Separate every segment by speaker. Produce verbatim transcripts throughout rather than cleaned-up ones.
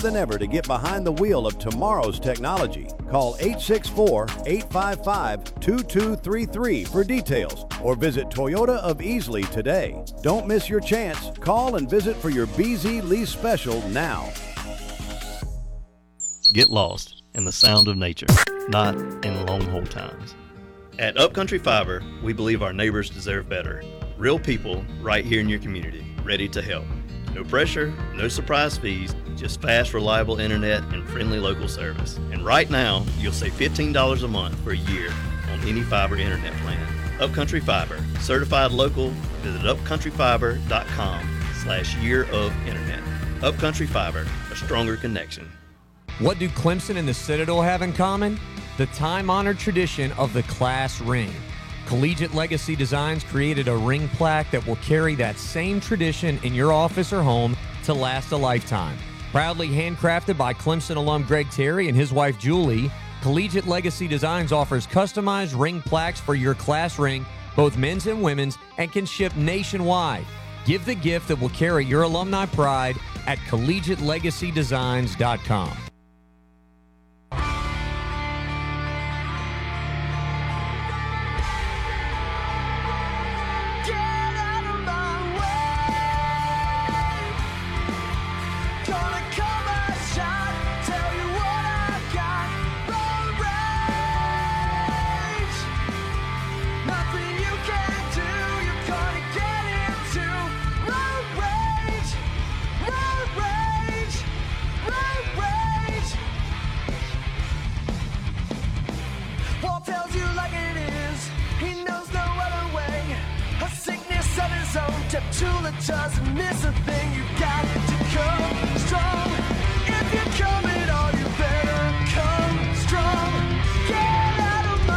Speaker 1: than ever to get behind the wheel of tomorrow's technology. Call eight six four, eight five five, two two three three for details or visit Toyota of Easley today. Don't miss your chance. Call and visit for your B Z lease special now.
Speaker 2: Get lost in the sound of nature, not in long hold times. At Upcountry Fiber, we believe our neighbors deserve better. Real people right here in your community, ready to help. No pressure, no surprise fees, just fast, reliable internet and friendly local service. And right now, you'll save fifteen dollars a month for a year on any fiber internet plan. Upcountry Fiber, certified local. Visit upcountryfiber.com slash year of internet. Upcountry Fiber, a stronger connection.
Speaker 3: What do Clemson and the Citadel have in common? The time-honored tradition of the class ring. Collegiate Legacy Designs created a ring plaque that will carry that same tradition in your office or home to last a lifetime. Proudly handcrafted by Clemson alum Greg Terry and his wife Julie, Collegiate Legacy Designs offers customized ring plaques for your class ring, both men's and women's, and can ship nationwide. Give the gift that will carry your alumni pride at collegiate legacy designs dot com.
Speaker 4: Doesn't miss a thing, you got to come strong. If you're coming on, you better come strong. Get out of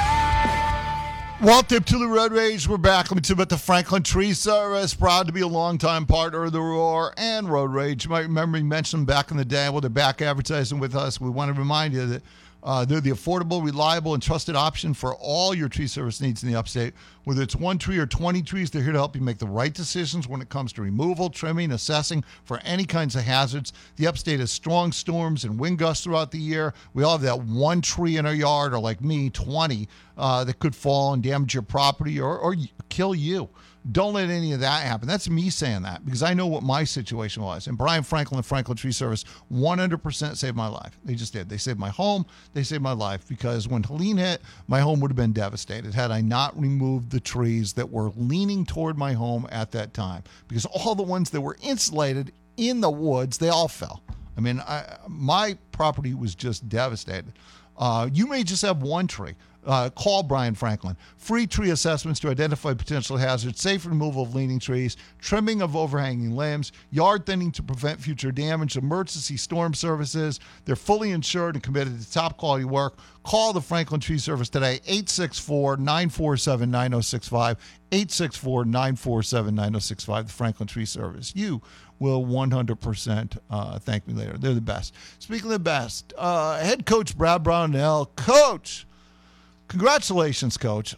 Speaker 4: my way.
Speaker 5: Welcome to the Road Rage. We're back. Let me tell you about the Franklin Tree Service. Proud to be a longtime partner of the Roar and Road Rage. You might remember me mentioned them back in the day. Well, they're back advertising with us. We want to remind you that Uh, they're the affordable, reliable, and trusted option for all your tree service needs in the upstate. Whether it's one tree or twenty trees, they're here to help you make the right decisions when it comes to removal, trimming, assessing for any kinds of hazards. The upstate has strong storms and wind gusts throughout the year. We all have that one tree in our yard, or like me, twenty, uh, that could fall and damage your property or, or kill you. Don't let any of that happen. That's me saying that because I know what my situation was. And Brian Franklin and Franklin Tree Service one hundred percent saved my life. They just did. They saved my home. They saved my life because when Helene hit, my home would have been devastated had I not removed the trees that were leaning toward my home at that time. Because all the ones that were insulated in the woods, they all fell. I mean, I, my property was just devastated. Uh, you may just have one tree. Uh, call Brian Franklin. Free tree assessments to identify potential hazards, safe removal of leaning trees, trimming of overhanging limbs, yard thinning to prevent future damage, emergency storm services. They're fully insured and committed to top quality work. Call the Franklin Tree Service today, eight six four, nine four seven, nine oh six five, eight six four, nine four seven, nine oh six five, the Franklin Tree Service. You will one hundred percent uh, thank me later. They're the best. Speaking of the best, uh, head coach Brad Brownell. Coach, congratulations, Coach.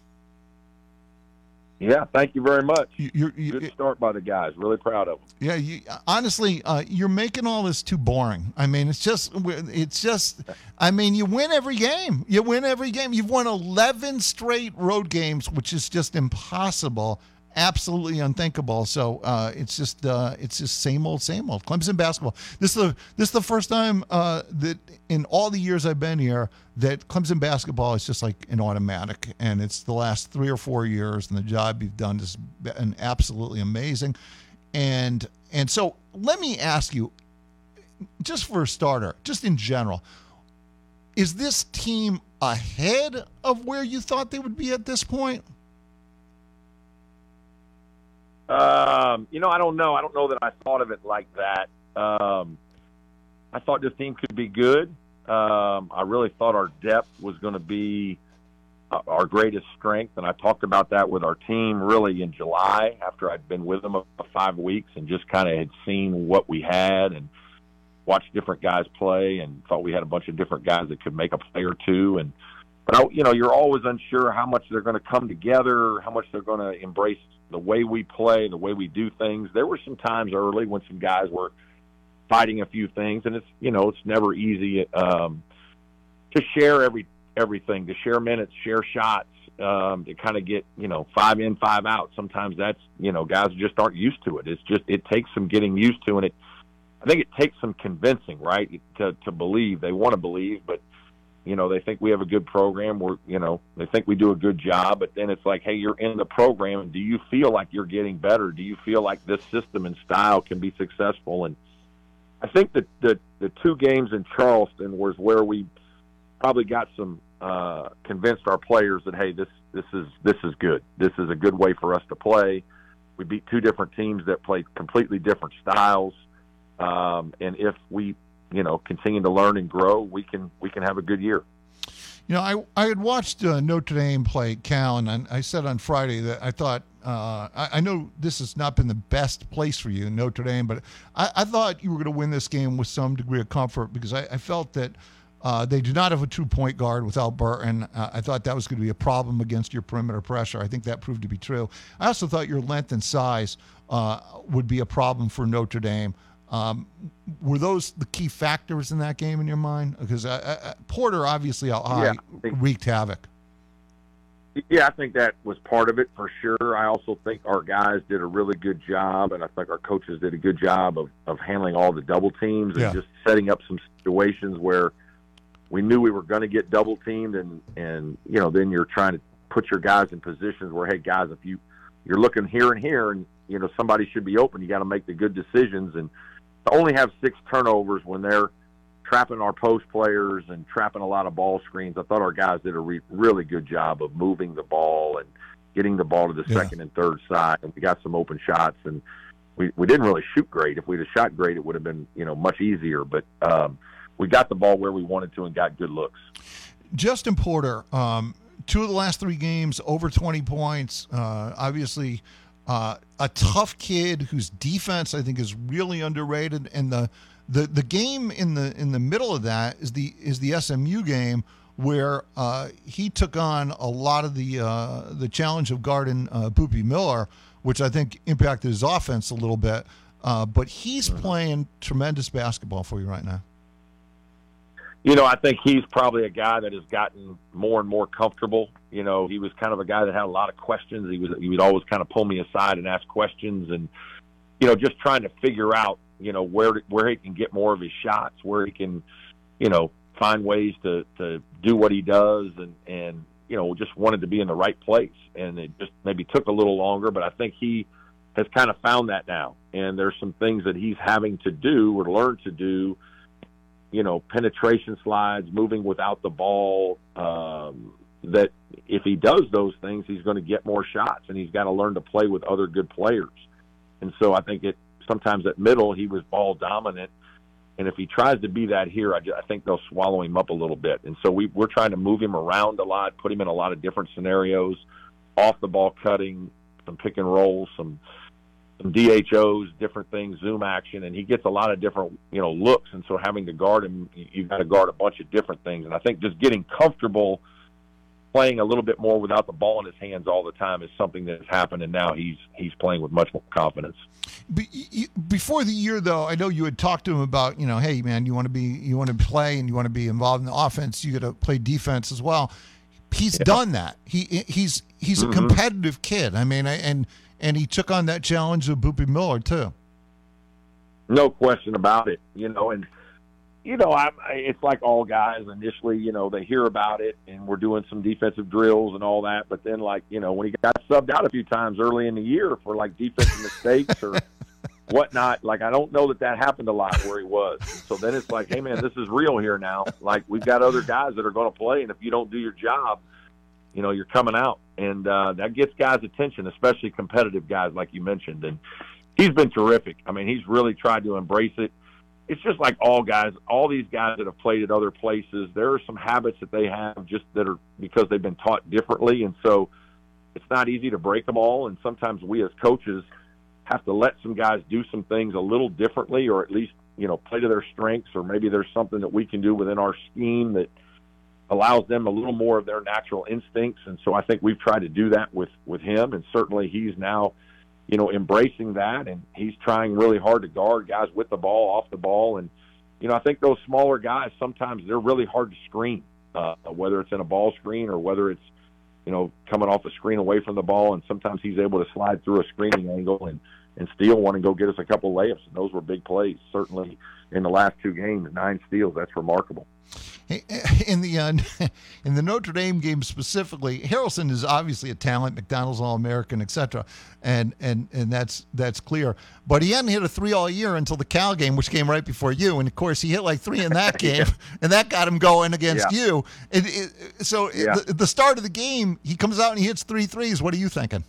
Speaker 6: Yeah, thank you very much.
Speaker 5: You, you're, you,
Speaker 6: Good start by the guys. Really proud of them.
Speaker 5: Yeah, you, honestly, uh, you're making all this too boring. I mean, it's just, it's just. I mean, you win every game. You win every game. You've won eleven straight road games, which is just impossible. Absolutely unthinkable. So uh, it's just uh, it's just same old, same old. Clemson basketball. This is the this is the first time uh, that in all the years I've been here that Clemson basketball is just like an automatic, and it's the last three or four years, and the job you've done has been absolutely amazing. And and so let me ask you, just for a starter, just in general, is this team ahead of where you thought they would be at this point?
Speaker 6: Um, you know, I don't know. I don't know that I thought of it like that. Um, I thought this team could be good. Um, I really thought our depth was going to be uh, our greatest strength, and I talked about that with our team really in July after I'd been with them for five weeks and just kind of had seen what we had and watched different guys play and thought we had a bunch of different guys that could make a play or two. And but I, you know, you're always unsure how much they're going to come together, how much they're going to embrace the way we play, the way we do things. There were some times early when some guys were fighting a few things, and it's you know it's never easy um, to share every everything, to share minutes, share shots, um, to kind of get you know five in, five out. Sometimes that's you know guys just aren't used to it. It's just it takes some getting used to, and it I think it takes some convincing, right, to to believe. They want to believe, but you know they think we have a good program. We're you know they think we do a good job, but then it's like, hey, you're in the program, and do you feel like you're getting better? Do you feel like this system and style can be successful? And I think that the the two games in Charleston was where we probably got some uh, convinced our players that hey, this this is this is good. This is a good way for us to play. We beat two different teams that played completely different styles, um, and if we you know continue to learn and grow, we can we can have a good year.
Speaker 5: You know, I I had watched uh, Notre Dame play Cal, and I said on Friday that I thought uh, I, I know this has not been the best place for you, Notre Dame, but I, I thought you were going to win this game with some degree of comfort because I, I felt that uh, they do not have a true point guard without Burton. Uh, I thought that was going to be a problem against your perimeter pressure. I think that proved to be true. I also thought your length and size uh, would be a problem for Notre Dame. Um, were those the key factors in that game in your mind? Because uh, uh, Porter obviously out high
Speaker 6: Yeah, I think-
Speaker 5: wreaked havoc.
Speaker 6: Yeah, I think that was part of it for sure. I also think our guys did a really good job, and I think our coaches did a good job of, of handling all the double teams and
Speaker 5: Yeah.
Speaker 6: just setting up some situations where we knew we were going to get double teamed, and, and you know then you're trying to put your guys in positions where, hey, guys, if you you're looking here and here, and you know somebody should be open, you got to make the good decisions. And to only have six turnovers when they're trapping our post players and trapping a lot of ball screens, I thought our guys did a re- really good job of moving the ball and getting the ball to the
Speaker 5: Yeah.
Speaker 6: second and third side. And we got some open shots, and we, we didn't really shoot great. If we'd have shot great, it would have been, you know, much easier. But um, we got the ball where we wanted to and got good looks.
Speaker 5: Justin Porter, um, two of the last three games, over twenty points. Uh, obviously, uh, a tough kid whose defense I think is really underrated. And the the the game in the in the middle of that is the is the S M U game where uh, he took on a lot of the uh, the challenge of guarding uh, Boopy Miller, which I think impacted his offense a little bit. Uh, but he's playing tremendous basketball for you right now.
Speaker 6: You know, I think he's probably a guy that has gotten more and more comfortable. You know, he was kind of a guy that had a lot of questions. He was he would always kind of pull me aside and ask questions, and you know, just trying to figure out, you know, where where he can get more of his shots, where he can, you know, find ways to to do what he does, and and you know, just wanted to be in the right place. And it just maybe took a little longer, but I think he has kind of found that now. And there's some things that he's having to do or learn to do. You know, penetration slides, moving without the ball, um, that if he does those things, he's going to get more shots, and he's got to learn to play with other good players. And so I think it sometimes at middle he was ball dominant, and if he tries to be that here, I, just, I think they'll swallow him up a little bit. And so we, we're trying to move him around a lot, put him in a lot of different scenarios, off the ball cutting, some pick and rolls, some some D H Os, different things, zoom action, and he gets a lot of different, you know, looks. And so having to guard him, you've got to guard a bunch of different things. And I think just getting comfortable playing a little bit more without the ball in his hands all the time is something that has happened, and now he's he's playing with much more confidence.
Speaker 5: Be, you, before the year, though, I know you had talked to him about, you know, hey, man, you want to be, you want to play, and you want to be involved in the offense. You got to play defense as well. He's yeah. done that. He he's he's mm-hmm. a competitive kid. I mean, and and he took on that challenge of Boopy Miller too.
Speaker 6: No question about it. You know, and you know, I'm, it's like all guys initially, you know, they hear about it, and we're doing some defensive drills and all that. But then, like, you know, when he got subbed out a few times early in the year for like defensive mistakes or whatnot, like, I don't know that that happened a lot where he was. So then it's like, hey, man, this is real here now. Like, we've got other guys that are going to play, and if you don't do your job, you know, you're coming out. And uh, that gets guys' attention, especially competitive guys like you mentioned. And he's been terrific. I mean, he's really tried to embrace it. It's just like all guys, all these guys that have played at other places, there are some habits that they have just that are because they've been taught differently. And so it's not easy to break them all. And sometimes we as coaches have to let some guys do some things a little differently, or at least, you know, play to their strengths, or maybe there's something that we can do within our scheme that allows them a little more of their natural instincts. And so I think we've tried to do that with, with him. And certainly he's now you know, embracing that, and he's trying really hard to guard guys with the ball, off the ball. And, you know, I think those smaller guys, sometimes they're really hard to screen, uh, whether it's in a ball screen or whether it's, you know, coming off the screen away from the ball. And sometimes he's able to slide through a screening angle and, and steal one and go get us a couple layups. And those were big plays, certainly in the last two games, nine steals. That's remarkable.
Speaker 5: In the uh, in the Notre Dame game specifically, Harrelson is obviously a talent, McDonald's All-American, et cetera, and and and that's that's clear. But he hadn't hit a three all year until the Cal game, which came right before you, and of course he hit like three in that game, yeah. and that got him going against
Speaker 6: yeah.
Speaker 5: you. It, it, so
Speaker 6: yeah.
Speaker 5: the, the start of the game, he comes out and he hits three threes. What are you thinking?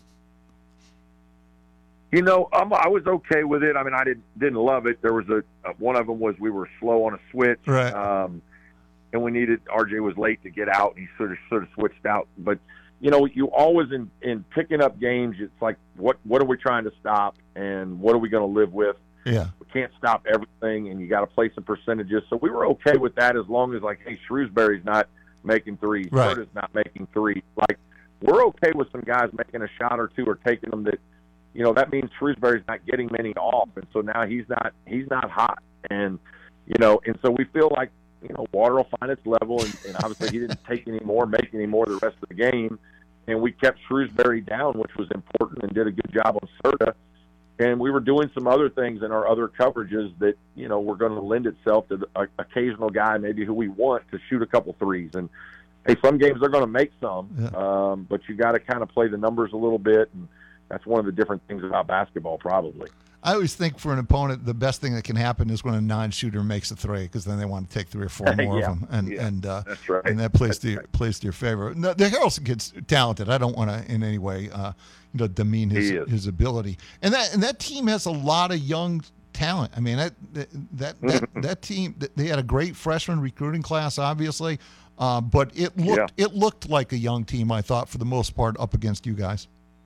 Speaker 6: You know, um, I was okay with it. I mean, I didn't didn't love it. There was a uh, one of them was we were slow on a switch.
Speaker 5: Right.
Speaker 6: Um, and we needed, R J was late to get out, and he sort of sort of switched out. But, you know, you always, in, in picking up games, it's like, what what are we trying to stop, and what are we going to live with?
Speaker 5: Yeah.
Speaker 6: We can't stop everything, and you got to play some percentages. So we were okay with that as long as, like, hey, Shrewsbury's not making threes.
Speaker 5: Right.
Speaker 6: Curtis not making threes. Like, we're okay with some guys making a shot or two or taking them that, you know, that means Shrewsbury's not getting many off. And so now he's not he's not hot. And, you know, and so we feel like, you know, water will find its level, and, and obviously he didn't take any more, make any more the rest of the game, and we kept Shrewsbury down, which was important, and did a good job on Serta, and we were doing some other things in our other coverages that, you know, were going to lend itself to the occasional guy maybe who we want to shoot a couple threes, and hey, some games they're going to make some,
Speaker 5: yeah.
Speaker 6: um, but you got to kind of play the numbers a little bit, and that's one of the different things about basketball probably.
Speaker 5: I always think for an opponent, the best thing that can happen is when a non-shooter makes a three, because then they want to take three or four more
Speaker 6: yeah,
Speaker 5: of them, and
Speaker 6: yeah,
Speaker 5: and uh,
Speaker 6: that's right.
Speaker 5: and that plays
Speaker 6: that's
Speaker 5: to
Speaker 6: right.
Speaker 5: plays to your favor. No, the Harrelson kid's talented. I don't want to in any way, uh, you know, demean his his ability. And that and that team has a lot of young talent. I mean, that that that, that, that team, they had a great freshman recruiting class, obviously, uh, but it looked
Speaker 6: yeah.
Speaker 5: it looked like a young team. I thought for the most part up against you guys.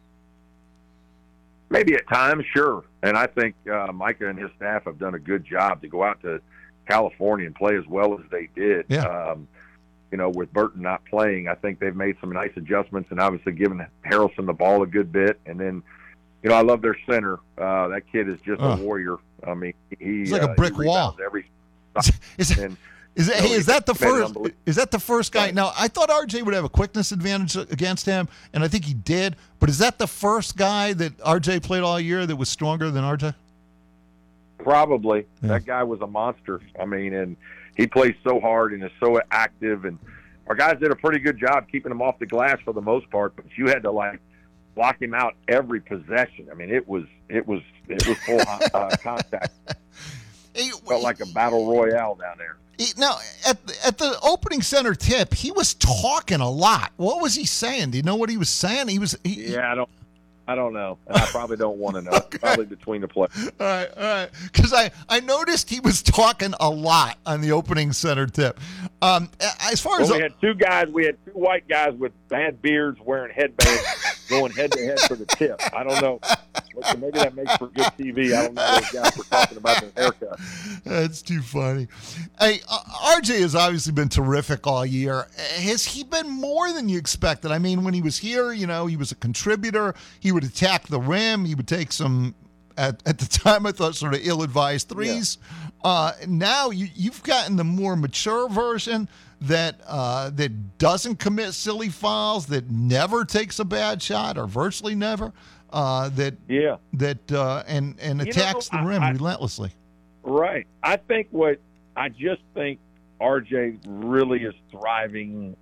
Speaker 6: Maybe at times, sure. And I think uh, Micah and his staff have done a good job to go out to California and play as well as they did.
Speaker 5: Yeah.
Speaker 6: Um, you know, with Burton not playing, I think they've made some nice adjustments and obviously given Harrelson the ball a good bit. And then, you know, I love their center. Uh, that kid is just
Speaker 5: oh.
Speaker 6: a warrior. I mean, he,
Speaker 5: He's like a
Speaker 6: uh,
Speaker 5: brick
Speaker 6: he
Speaker 5: wall.
Speaker 6: Every
Speaker 5: Is it,
Speaker 6: and,
Speaker 5: is, it,
Speaker 6: you know,
Speaker 5: hey, is that the
Speaker 6: he's made an
Speaker 5: first?
Speaker 6: unbelievable-
Speaker 5: Is that the first guy?
Speaker 6: Right.
Speaker 5: Now, I thought R J would have a quickness advantage against him, and I think he did. But is that the first guy that R J played all year that was stronger than R J?
Speaker 6: Probably.
Speaker 5: Yeah.
Speaker 6: That guy was a monster. I mean, and he plays so hard and is so active. And our guys did a pretty good job keeping him off the glass for the most part. But you had to like block him out every possession. I mean, it was it was it was full uh, contact.
Speaker 5: Hey,
Speaker 6: Felt like a battle royale down there.
Speaker 5: he- now, at at the opening center tip, he was talking a lot. What was he saying? Do you know what he was saying? He was. He,
Speaker 6: Yeah, I don't. I don't know. And I probably don't want to know.
Speaker 5: Okay.
Speaker 6: Probably between the players.
Speaker 5: All right, all right. Because I, I noticed he was talking a lot on the opening center tip. Um, a- as far as
Speaker 6: Well, we had two guys. We had two white guys with bad beards wearing headbands going head to head for the tip. I don't know. Well, maybe that makes for good T V. I don't know. Those guys were talking about their haircut.
Speaker 5: That's too funny. Hey, uh, R J has obviously been terrific all year. Has he been more than you expected? I mean, when he was here, you know, he was a contributor. He would attack the rim. He would take some, at, at the time, I thought sort of ill-advised threes. Yeah. Uh, now you, you've gotten the more mature version that uh, that doesn't commit silly fouls, that never takes a bad shot or virtually never. Uh, that
Speaker 6: Yeah.
Speaker 5: that uh, and and
Speaker 6: You
Speaker 5: attacks
Speaker 6: know,
Speaker 5: the rim
Speaker 6: I- I-
Speaker 5: relentlessly.
Speaker 6: Right. I think what I just think R J really is thriving.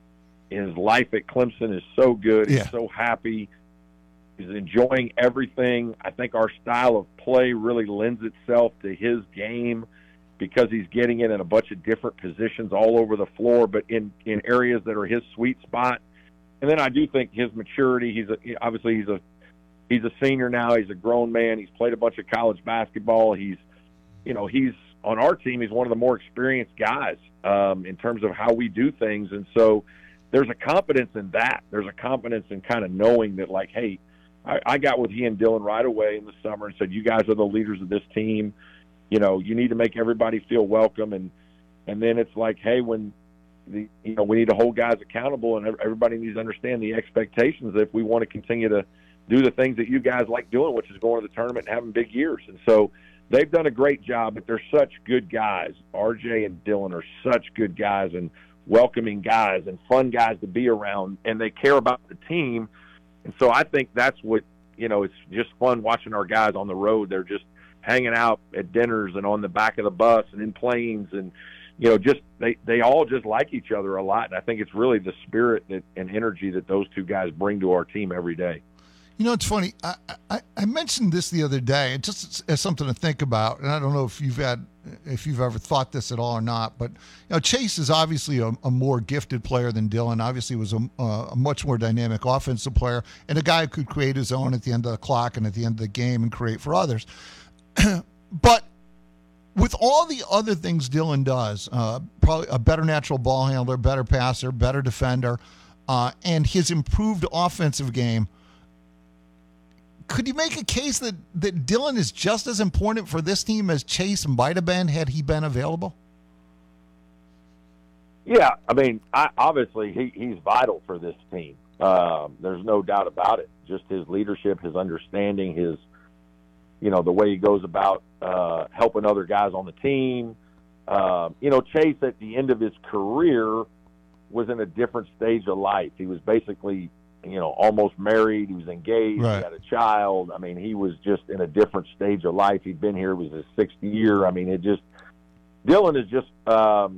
Speaker 6: His life at Clemson is so good.
Speaker 5: Yeah.
Speaker 6: He's so happy. He's enjoying everything. I think our style of play really lends itself to his game because he's getting it in a bunch of different positions all over the floor, but in, in areas that are his sweet spot. And then I do think his maturity, he's a, obviously he's a he's a senior now. He's a grown man. He's played a bunch of college basketball. He's, you know, he's on our team. He's one of the more experienced guys um, in terms of how we do things. And so there's a confidence in that. There's a confidence in kind of knowing that, like, hey, I, I got with he and Dylan right away in the summer and said, you guys are the leaders of this team. You know, you need to make everybody feel welcome. And, and then it's like, hey, when the, you know, we need to hold guys accountable and everybody needs to understand the expectations if we want to continue to, do the things that you guys like doing, which is going to the tournament and having big years. And so they've done a great job, but they're such good guys. R J and Dylan are such good guys and welcoming guys and fun guys to be around, and they care about the team. And so I think that's what, you know, it's just fun watching our guys on the road. They're just hanging out at dinners and on the back of the bus and in planes, and, you know, just they, they all just like each other a lot. And I think it's really the spirit that, and energy that those two guys bring to our team every day.
Speaker 5: You know, it's funny. I, I, I mentioned this the other day, just as something to think about. And I don't know if you've had, if you've ever thought this at all or not. But you know, Chase is obviously a, a more gifted player than Dylan. Obviously, was a, a much more dynamic offensive player, and a guy who could create his own at the end of the clock and at the end of the game and create for others. But with all the other things Dylan does, uh, probably a better natural ball handler, better passer, better defender, uh, and his improved offensive game. Could you make a case that, that Dylan is just as important for this team as Chase might have been had he been available?
Speaker 6: Yeah, I mean, I, obviously he, he's vital for this team. Um, there's no doubt about it. Just his leadership, his understanding, his, you know, the way he goes about uh, helping other guys on the team. Um, you know, Chase at the end of his career was in a different stage of life. He was basically, you know, almost married. He was engaged.
Speaker 5: Right.
Speaker 6: He had a child. I mean, he was just in a different stage of life. He'd been here. It was his sixth year. I mean, it just – Dylan is just um,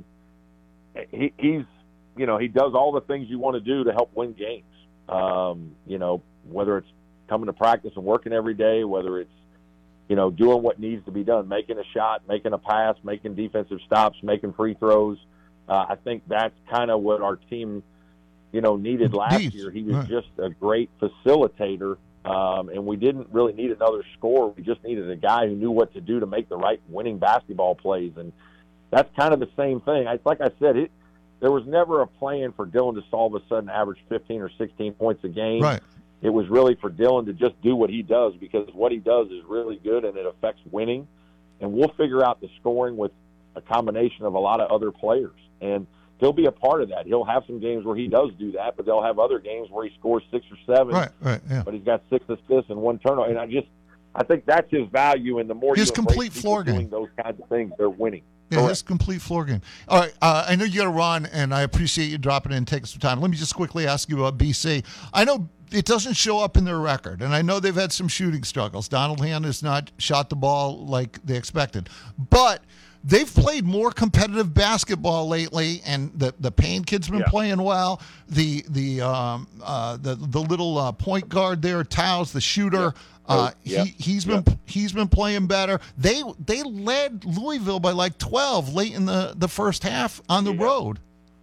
Speaker 6: he, – he's, you know, he does all the things you want to do to help win games. Um, you know, whether it's coming to practice and working every day, whether it's, you know, doing what needs to be done, making a shot, making a pass, making defensive stops, making free throws. Uh, I think that's kind of what our team – you know, needed last
Speaker 5: Needs.
Speaker 6: year. He was
Speaker 5: Right.
Speaker 6: just a great facilitator, um, and we didn't really need another scorer. We just needed a guy who knew what to do to make the right winning basketball plays, and that's kind of the same thing. I, like I said, it, there was never a plan for Dylan to all of a sudden average fifteen or sixteen points a game.
Speaker 5: Right.
Speaker 6: It was really for Dylan to just do what he does, because what he does is really good and it affects winning, and we'll figure out the scoring with a combination of a lot of other players. And he'll be a part of that. He'll have some games where he does do that, but they'll have other games where he scores six or seven.
Speaker 5: Right, right, yeah.
Speaker 6: But he's got six assists and one turnover. And I just, I think that's his value. And the more
Speaker 5: His
Speaker 6: you
Speaker 5: complete
Speaker 6: embrace
Speaker 5: floor
Speaker 6: people
Speaker 5: game.
Speaker 6: doing those kinds of things, they're winning.
Speaker 5: Yeah,
Speaker 6: Correct.
Speaker 5: his complete floor game. All right, uh, I know you got to run, and I appreciate you dropping in and taking some time. Let me just quickly ask you about B C. I know it doesn't show up in their record, and I know they've had some shooting struggles. Donald Hand has not shot the ball like they expected, but they've played more competitive basketball lately, and the the Payne kid's been
Speaker 6: Yeah.
Speaker 5: playing well. The the um uh the the little uh, point guard there, Towles, the shooter. Uh,
Speaker 6: Oh, yeah.
Speaker 5: he he's been
Speaker 6: Yeah.
Speaker 5: he's been playing better. They they led Louisville by like twelve late in the, the first half on the
Speaker 6: Yeah.
Speaker 5: road.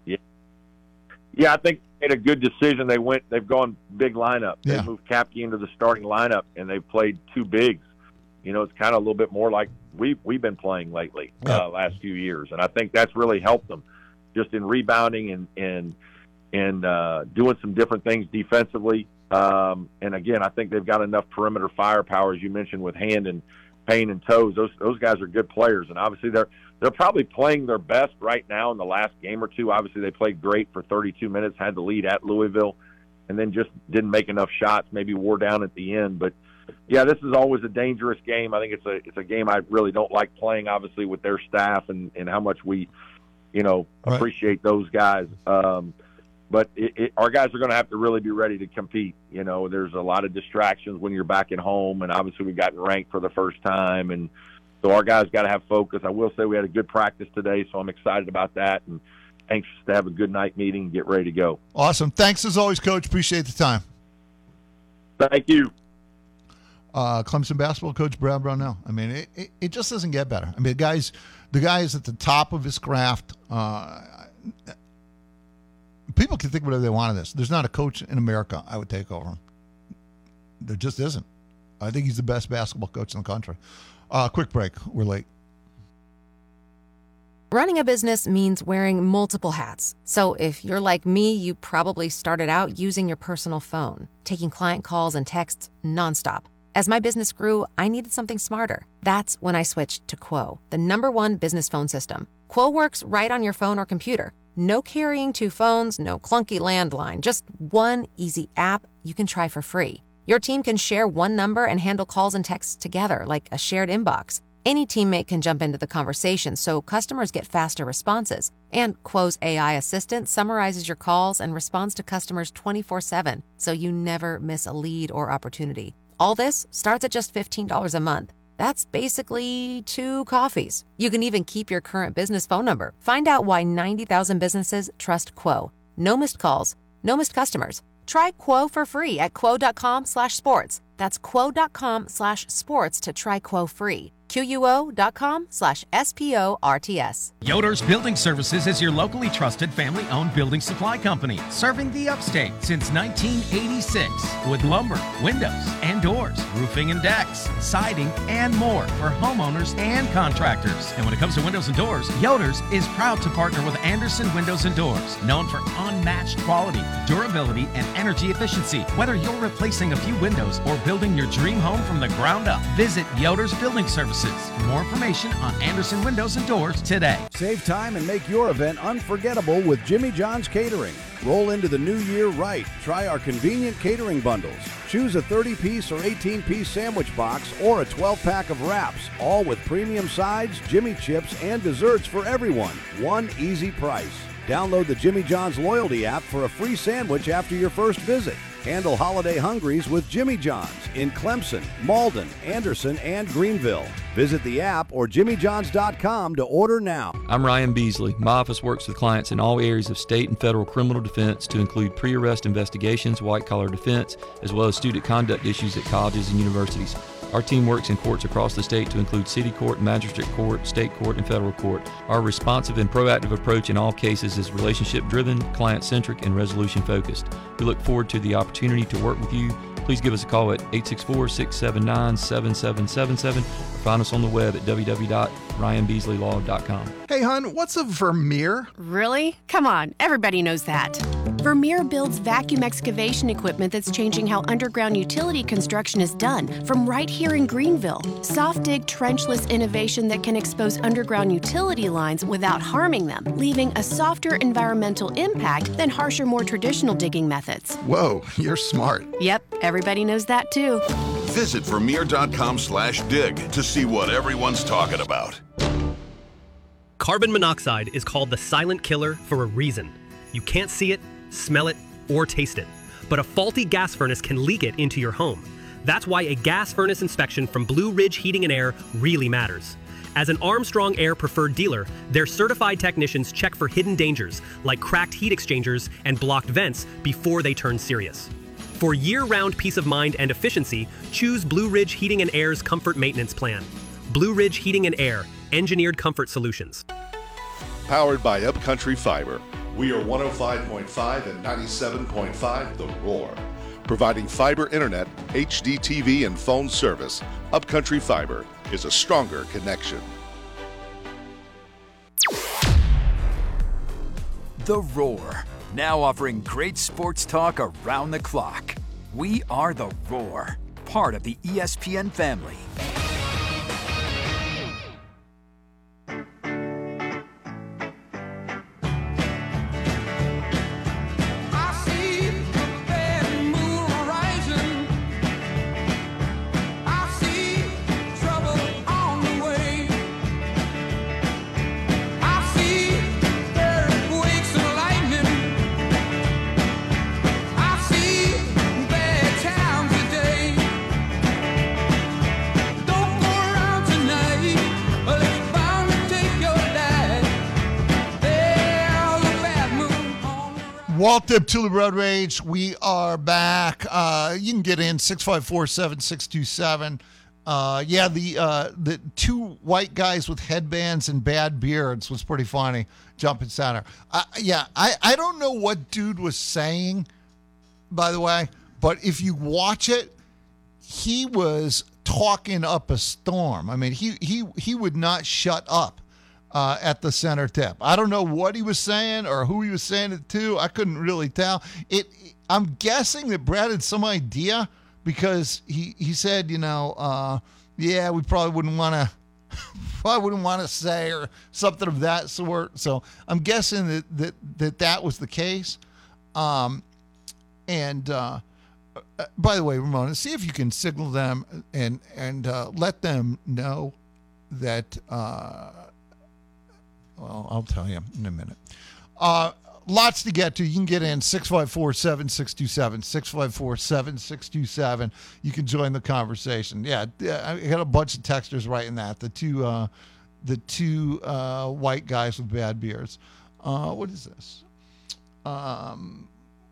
Speaker 6: Yeah, I think they made a good decision. They went, they've gone big lineup.
Speaker 5: Yeah.
Speaker 6: They moved Kapke into the starting lineup, and they've played two bigs. You know, it's kind of a little bit more like we've, we've been playing lately,
Speaker 5: Yeah.
Speaker 6: uh, last few years. And I think that's really helped them just in rebounding and, and, and uh, doing some different things defensively. Um, and again, I think they've got enough perimeter firepower, as you mentioned, with Hand and Payne and Toes. Those those guys are good players, and obviously they're they're probably playing their best right now in the last game or two. Obviously, they played great for thirty-two minutes, had the lead at Louisville, and then just didn't make enough shots. Maybe wore down at the end, but yeah, this is always a dangerous game. I think it's a it's a game I really don't like playing. Obviously, with their staff and and how much we, you know,
Speaker 5: Right.
Speaker 6: appreciate those guys. Um, But it, it, our guys are going to have to really be ready to compete. You know, there's a lot of distractions when you're back at home, and obviously we've gotten ranked for the first time, and so our guys got to have focus. I will say we had a good practice today, so I'm excited about that and anxious to have a good night meeting and get ready to go.
Speaker 5: Awesome. Thanks as always, Coach. Appreciate the time.
Speaker 6: Thank you.
Speaker 5: Uh, Clemson basketball coach Brad Brownell. I mean, it, it, it just doesn't get better. I mean, the guy's the guy is at the top of his craft. Uh, people can think whatever they want of this. There's not a coach in America I would take over him. There just isn't. I think he's the best basketball coach in the country. Uh, quick break. We're late.
Speaker 7: Running a business means wearing multiple hats. So if you're like me, you probably started out using your personal phone, taking client calls and texts nonstop. As my business grew, I needed something smarter. That's when I switched to Quo, the number one business phone system. Quo works right on your phone or computer. No carrying two phones, no clunky landline, just one easy app you can try for free. Your team can share one number and handle calls and texts together, like a shared inbox. Any teammate can jump into the conversation, so customers get faster responses. And Quo's A I assistant summarizes your calls and responds to customers twenty-four seven, so you never miss a lead or opportunity. All this starts at just fifteen dollars a month. That's basically two coffees. You can even keep your current business phone number. Find out why ninety thousand businesses trust Quo. No missed calls, no missed customers. Try Quo for free at quo.com slash sports. That's quo.com slash sports to try Quo free. Q-U-O.com slash S-P-O-R-T-S.
Speaker 8: Yoder's Building Services is your locally trusted family-owned building supply company, serving the upstate since nineteen eighty-six with lumber, windows, and doors, roofing and decks, siding, and more for homeowners and contractors. And when it comes to windows and doors, Yoder's is proud to partner with Anderson Windows and Doors, known for unmatched quality, durability, and energy efficiency. Whether you're replacing a few windows or building your dream home from the ground up, visit Yoder's Building Services. For more information on Anderson Windows and Doors today.
Speaker 1: Save time and make your event unforgettable with Jimmy John's Catering. Roll into the new year right. Try our convenient catering bundles. Choose a thirty-piece or eighteen-piece sandwich box or a twelve-pack of wraps, all with premium sides, Jimmy chips, and desserts for everyone. One easy price. Download the Jimmy John's loyalty app for a free sandwich after your first visit. Handle holiday hungries with Jimmy John's in Clemson, Malden, Anderson, and Greenville. Visit the app or jimmy johns dot com to order now.
Speaker 9: I'm Ryan Beasley. My office works with clients in all areas of state and federal criminal defense to include pre-arrest investigations, white-collar defense, as well as student conduct issues at colleges and universities. Our team works in courts across the state to include city court, magistrate court, state court, and federal court. Our responsive and proactive approach in all cases is relationship-driven, client-centric, and resolution-focused. We look forward to the opportunity to work with you. Please give us a call at eight six four, six seven nine, seven seven seven seven or find us on the web at w w w dot ryan beasley law dot com.
Speaker 10: Hey, hon, what's a Vermeer?
Speaker 11: Really? Come on, everybody knows that. Vermeer builds vacuum excavation equipment that's changing how underground utility construction is done, from right here in Greenville. Soft dig trenchless innovation that can expose underground utility lines without harming them, leaving a softer environmental impact than harsher, more traditional digging methods.
Speaker 10: Whoa, you're smart.
Speaker 11: Yep, everybody knows that too.
Speaker 12: Visit Vermeer.com slash dig to see what everyone's talking about.
Speaker 13: Carbon monoxide is called the silent killer for a reason. You can't see it, smell it, or taste it. But a faulty gas furnace can leak it into your home. That's why a gas furnace inspection from Blue Ridge Heating and Air really matters. As an Armstrong Air preferred dealer, their certified technicians check for hidden dangers like cracked heat exchangers and blocked vents before they turn serious. For year-round peace of mind and efficiency, choose Blue Ridge Heating and Air's Comfort Maintenance Plan. Blue Ridge Heating and Air, engineered comfort solutions.
Speaker 14: Powered by Upcountry Fiber. We are one oh five point five and ninety-seven point five The Roar. Providing fiber internet, H D T V, and phone service, Upcountry Fiber is a stronger connection.
Speaker 15: The Roar, now offering great sports talk around the clock. We are The Roar, part of the E S P N family.
Speaker 5: Walt Deptula Road Rage, we are back. Uh, you can get in six five four, seven six two seven. Uh, yeah, the uh, the two white guys with headbands and bad beards was pretty funny. Jumping center. Uh, yeah, I, I don't know what dude was saying, by the way, but if you watch it, he was talking up a storm. I mean, he he he would not shut up. Uh, at the center tip. I don't know what he was saying or who he was saying it to. I couldn't really tell. It. I'm guessing that Brad had some idea because he, he said, you know, uh, yeah, we probably wouldn't want to, probably wouldn't want to say or something of that sort. So I'm guessing that that that, that was the case. Um, and uh, uh, by the way, Ramona, see if you can signal them and and uh, let them know that. Uh, well, I'll tell you in a minute. Uh, lots to get to. You can get in six five four, seven six two seven, six five four, seven six two seven. You can join the conversation. Yeah, I got a bunch of texters writing that. The two, uh, the two uh, white guys with bad beards. Uh, what is this? Um.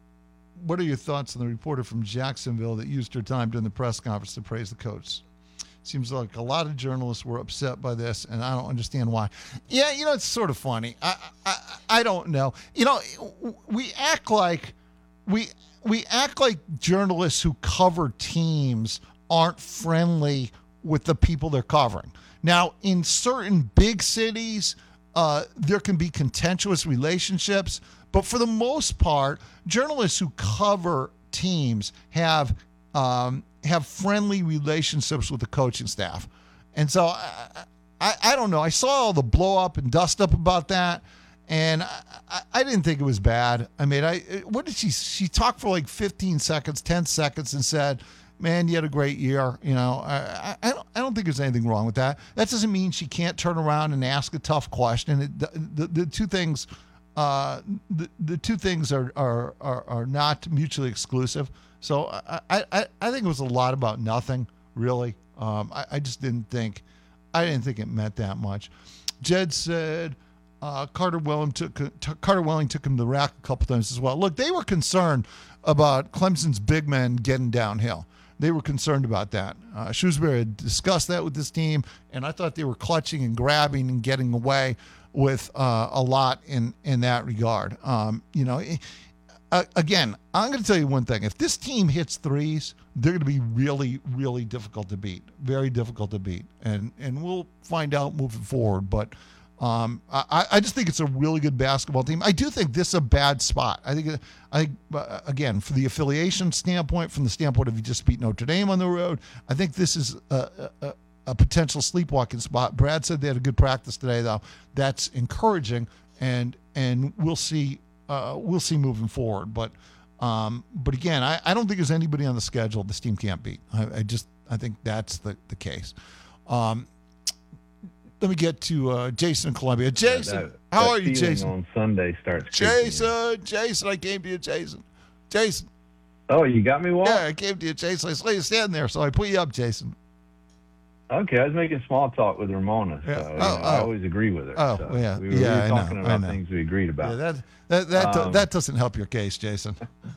Speaker 5: What are your thoughts on the reporter from Jacksonville that used her time during the press conference to praise the coach? Seems like a lot of journalists were upset by this, and I don't understand why. Yeah, you know, it's sort of funny. I I, I don't know. You know, we act like we we act like journalists who cover teams aren't friendly with the people they're covering. Now, in certain big cities, uh, there can be contentious relationships. But for the most part, journalists who cover teams have um, have friendly relationships with the coaching staff. And so I, I, I don't know. I saw all the blow up and dust up about that, and I, I didn't think it was bad. I mean, I what did she she talked for like fifteen seconds, ten seconds, and said, "Man, you had a great year." You know, I I don't, I don't think there's anything wrong with that. That doesn't mean she can't turn around and ask a tough question. It, the, the the two things. Uh, the the two things are are are, are not mutually exclusive. So I, I I think it was a lot about nothing, really. Um, I, I just didn't think, I didn't think it meant that much. Jed said uh, Carter Welling took t- Carter Welling took him to the rack a couple times as well. Look, they were concerned about Clemson's big men getting downhill. They were concerned about that. Uh, Shrewsbury had discussed that with this team, and I thought they were clutching and grabbing and getting away with uh, a lot in, in that regard. Um, you know, uh, again, I'm going to tell you one thing. If this team hits threes, they're going to be really, really difficult to beat. Very difficult to beat. And and we'll find out moving forward. But um, I, I just think it's a really good basketball team. I do think this is a bad spot. I think, I think uh, again, for the affiliation standpoint, from the standpoint of you just beat Notre Dame on the road, I think this is a, a, a potential sleepwalking spot. Brad said they had a good practice today, though. That's encouraging, and and we'll see uh, we'll see moving forward. But um, but again, I, I don't think there's anybody on the schedule this team can't beat. I, I just I think that's the the case. Um, let me get to uh, Jason in Columbia. Jason,
Speaker 16: that,
Speaker 5: how
Speaker 16: that
Speaker 5: are you, Jason?
Speaker 16: On Sunday starts.
Speaker 5: Jason, Jason, I came to you, Jason. Jason.
Speaker 16: Oh, you got me, Walt?
Speaker 5: Yeah, I came to you, Jason. I saw you standing there, so I put you up, Jason.
Speaker 16: Okay, I was making small talk with Ramona, so
Speaker 5: Yeah.
Speaker 16: you
Speaker 5: Oh,
Speaker 16: know, I
Speaker 5: oh.
Speaker 16: always agree with her.
Speaker 5: Oh,
Speaker 16: so
Speaker 5: yeah,
Speaker 16: we were,
Speaker 5: yeah,
Speaker 16: we were
Speaker 5: I
Speaker 16: talking
Speaker 5: know, I
Speaker 16: about
Speaker 5: know.
Speaker 16: things we agreed about.
Speaker 5: Yeah, that that that
Speaker 16: Um,
Speaker 5: that doesn't help your case, Jason.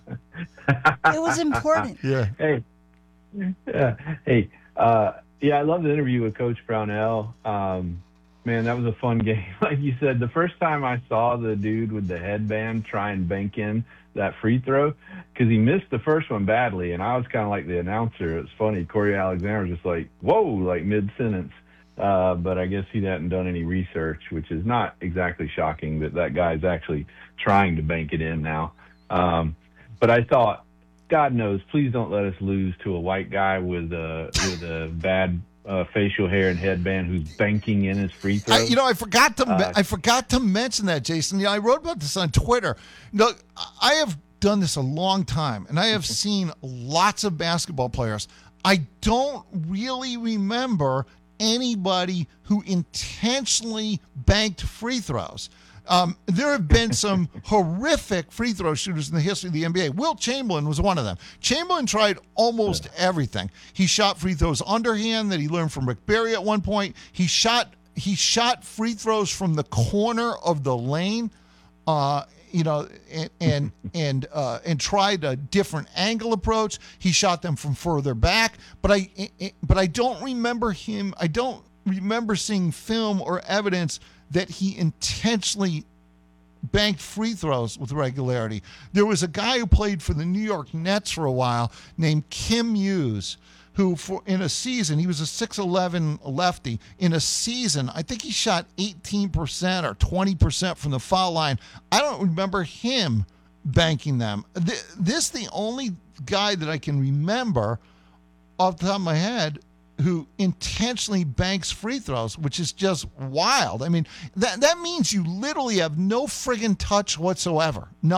Speaker 17: It was important.
Speaker 5: Yeah.
Speaker 16: Hey, yeah, hey, uh, yeah, I love the interview with Coach Brownell. Um, man, that was a fun game. Like you said, the first time I saw the dude with the headband try and bank in that free throw, because he missed the first one badly, and I was kind of like the announcer. It was funny. Corey Alexander was just like, whoa, like mid-sentence. Uh, but I guess he hadn't done any research, which is not exactly shocking that that guy's actually trying to bank it in now. Um, but I thought, God knows, please don't let us lose to a white guy with a with a bad uh, facial hair and headband who's banking in his free throw.
Speaker 5: I, you know, I forgot to
Speaker 16: Uh,
Speaker 5: I forgot to mention that, Jason. You know, I wrote about this on Twitter. Look, I have done this a long time, and I have seen lots of basketball players. I don't really remember anybody who intentionally banked free throws. Um, there have been some horrific free throw shooters in the history of the N B A. Wilt Chamberlain was one of them. Chamberlain tried almost everything. He shot free throws underhand that he learned from Rick Barry at one point. He shot he shot free throws from the corner of the lane, uh, you know, and and and, uh, and tried a different angle approach. He shot them from further back, but I but I don't remember him. I don't remember seeing film or evidence that he intentionally banked free throws with regularity. There was a guy who played for the New York Nets for a while named Kim Hughes, who for in a season, he was a six eleven lefty. In a season, I think he shot eighteen percent or twenty percent from the foul line. I don't remember him banking them. This is the only guy that I can remember off the top of my head who intentionally banks free throws, which is just wild. I mean, that that means you literally have no friggin' touch whatsoever. None.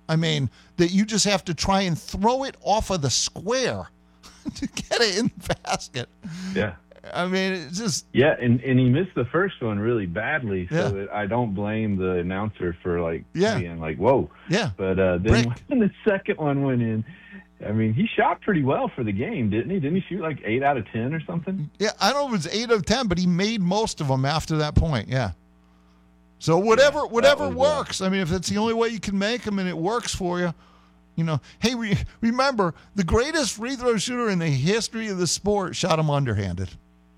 Speaker 5: I mean, that you just have to try and throw it off of the square to get it in the basket.
Speaker 16: Yeah.
Speaker 5: I mean, it's just
Speaker 16: Yeah, and, and he missed the first one really badly, so
Speaker 5: Yeah.
Speaker 16: it, I don't blame the announcer for like
Speaker 5: Yeah.
Speaker 16: being like, "Whoa!"
Speaker 5: Yeah,
Speaker 16: but uh, then
Speaker 5: Brick.
Speaker 16: when the second one went in, I mean, he shot pretty well for the game, didn't he? Didn't he shoot like eight out of ten or something?
Speaker 5: Yeah, I don't know if it was eight of ten, but he made most of them after that point. Yeah. So whatever, whatever
Speaker 16: was, uh,
Speaker 5: works. I mean, if it's the only way you can make them and it works for you, you know. Hey, re- remember the greatest free throw shooter in the history of the sport shot him underhanded.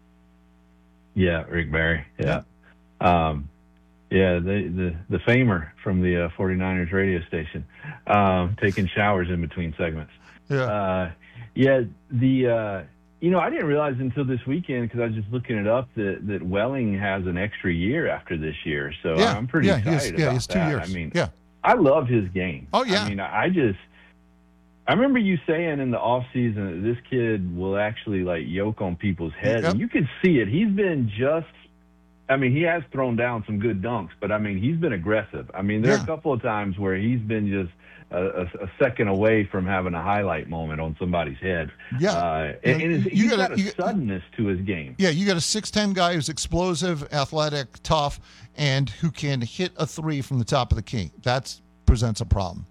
Speaker 16: Yeah, Rick Barry. Yeah. Um, yeah, the, the the famer from the uh, 49ers radio station, um, taking showers in between segments.
Speaker 5: Yeah.
Speaker 16: Uh, yeah, the uh, you know, I didn't realize until this weekend because I was just looking it up that, that Welling has an extra year after this year. So
Speaker 5: Yeah,
Speaker 16: I'm pretty
Speaker 5: yeah, he has-
Speaker 16: excited
Speaker 5: yeah,
Speaker 16: about
Speaker 5: he's two
Speaker 16: that.
Speaker 5: years.
Speaker 16: I mean,
Speaker 5: Yeah.
Speaker 16: I love his game.
Speaker 5: Oh, yeah.
Speaker 16: I mean, I just I remember you saying in the off season that this kid will actually like yoke on people's heads,
Speaker 5: Yep.
Speaker 16: and you can see it. He's been just, I mean, he has thrown down some good dunks, but I mean, he's been aggressive. I mean, there are
Speaker 5: Yeah.
Speaker 16: a couple of times where he's been just a, a, a second away from having a highlight moment on somebody's head.
Speaker 5: Yeah.
Speaker 16: uh, and, and
Speaker 5: You
Speaker 16: he's
Speaker 5: gotta-
Speaker 16: got a
Speaker 5: you-
Speaker 16: suddenness to his game.
Speaker 5: Yeah, you got a six ten guy who's explosive, athletic, tough, and who can hit a three from the top of the key. That presents a problem.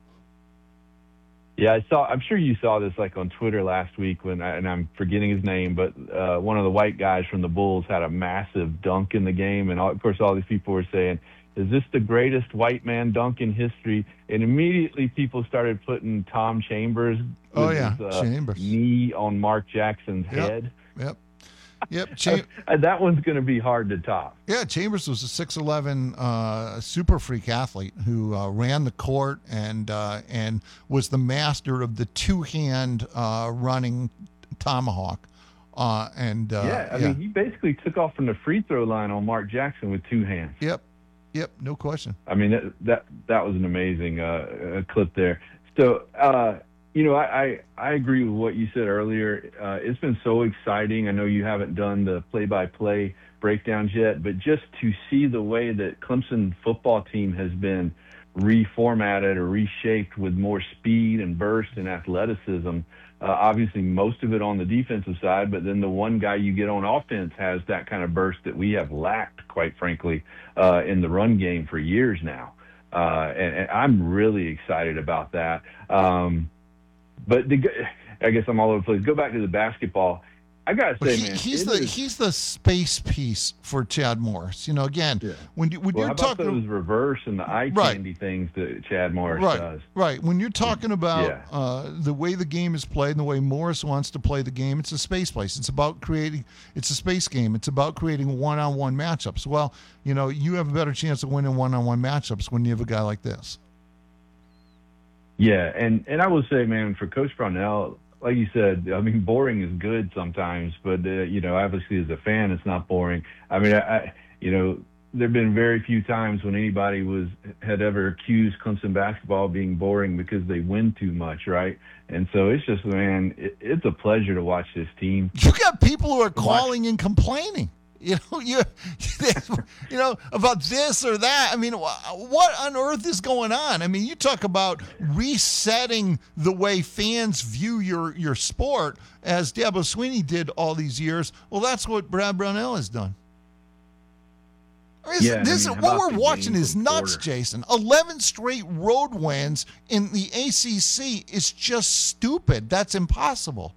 Speaker 16: Yeah, I saw. I'm sure you saw this like on Twitter last week when, I, and I'm forgetting his name, but uh, one of the white guys from the Bulls had a massive dunk in the game, and all, of course, all these people were saying, "Is this the greatest white man dunk in history?" And immediately, people started putting Tom Chambers,
Speaker 5: Oh,
Speaker 16: with
Speaker 5: yeah,
Speaker 16: his, uh,
Speaker 5: Chambers.
Speaker 16: knee on Mark Jackson's
Speaker 5: Yep.
Speaker 16: head.
Speaker 5: Yep. Yep. Cham-
Speaker 16: that one's going to be hard to top.
Speaker 5: Yeah, Chambers was a six eleven uh, super freak athlete who uh, ran the court and uh, and was the master of the two hand uh, running tomahawk. Uh, and uh,
Speaker 16: yeah, I mean, he basically took off from the free throw line on Mark Jackson with two hands.
Speaker 5: Yep. Yep. No question.
Speaker 16: I mean, that that, that was an amazing uh, uh, clip there. So, uh, you know, I, I, I agree with what you said earlier. Uh, it's been so exciting. I know you haven't done the play-by-play breakdowns yet, but just to see the way that Clemson football team has been reformatted or reshaped with more speed and burst and athleticism, uh, obviously most of it on the defensive side, but then the one guy you get on offense has that kind of burst that we have lacked, quite frankly, uh, in the run game for years now. Uh, and, and I'm really excited about that. Um, But the, I guess I'm all over the place. Go back to the basketball. I gotta
Speaker 5: But
Speaker 16: say,
Speaker 5: he,
Speaker 16: man,
Speaker 5: he's
Speaker 16: it
Speaker 5: the
Speaker 16: is-
Speaker 5: he's the space piece for Chad Morris. You know, again, when you, when
Speaker 16: well,
Speaker 5: you're
Speaker 16: how about
Speaker 5: talking
Speaker 16: those reverse and the eye
Speaker 5: Right.
Speaker 16: candy things that Chad Morris
Speaker 5: right,
Speaker 16: does?
Speaker 5: right. When you're talking about
Speaker 16: Yeah.
Speaker 5: uh, the way the game is played and the way Morris wants to play the game, it's a space place. It's about creating. It's a space game. It's about creating one-on-one matchups. Well, you know, you have a better chance of winning one-on-one matchups when you have a guy like this.
Speaker 16: Yeah, and and I will say, man, for Coach Brownell, like you said, I mean, boring is good sometimes, but uh, you know, obviously as a fan, it's not boring. I mean, I, I you know, there've been very few times when anybody was had ever accused Clemson basketball of being boring because they win too much, right? And so it's just, man, it, it's a pleasure to watch this team.
Speaker 5: You got people who are calling and complaining. You know, you, you know, about this or that. I mean, wh- what on earth is going on? I mean, you talk about resetting the way fans view your, your sport, as Dabo Swinney did all these years. Well, that's what Brad Brownell has done. This,
Speaker 16: Yeah, I
Speaker 5: this
Speaker 16: mean,
Speaker 5: is
Speaker 16: how
Speaker 5: what
Speaker 16: about
Speaker 5: we're
Speaker 16: the
Speaker 5: watching
Speaker 16: game
Speaker 5: is
Speaker 16: from
Speaker 5: nuts,
Speaker 16: Porter?
Speaker 5: Jason. eleven straight road wins in the A C C is just stupid. That's impossible.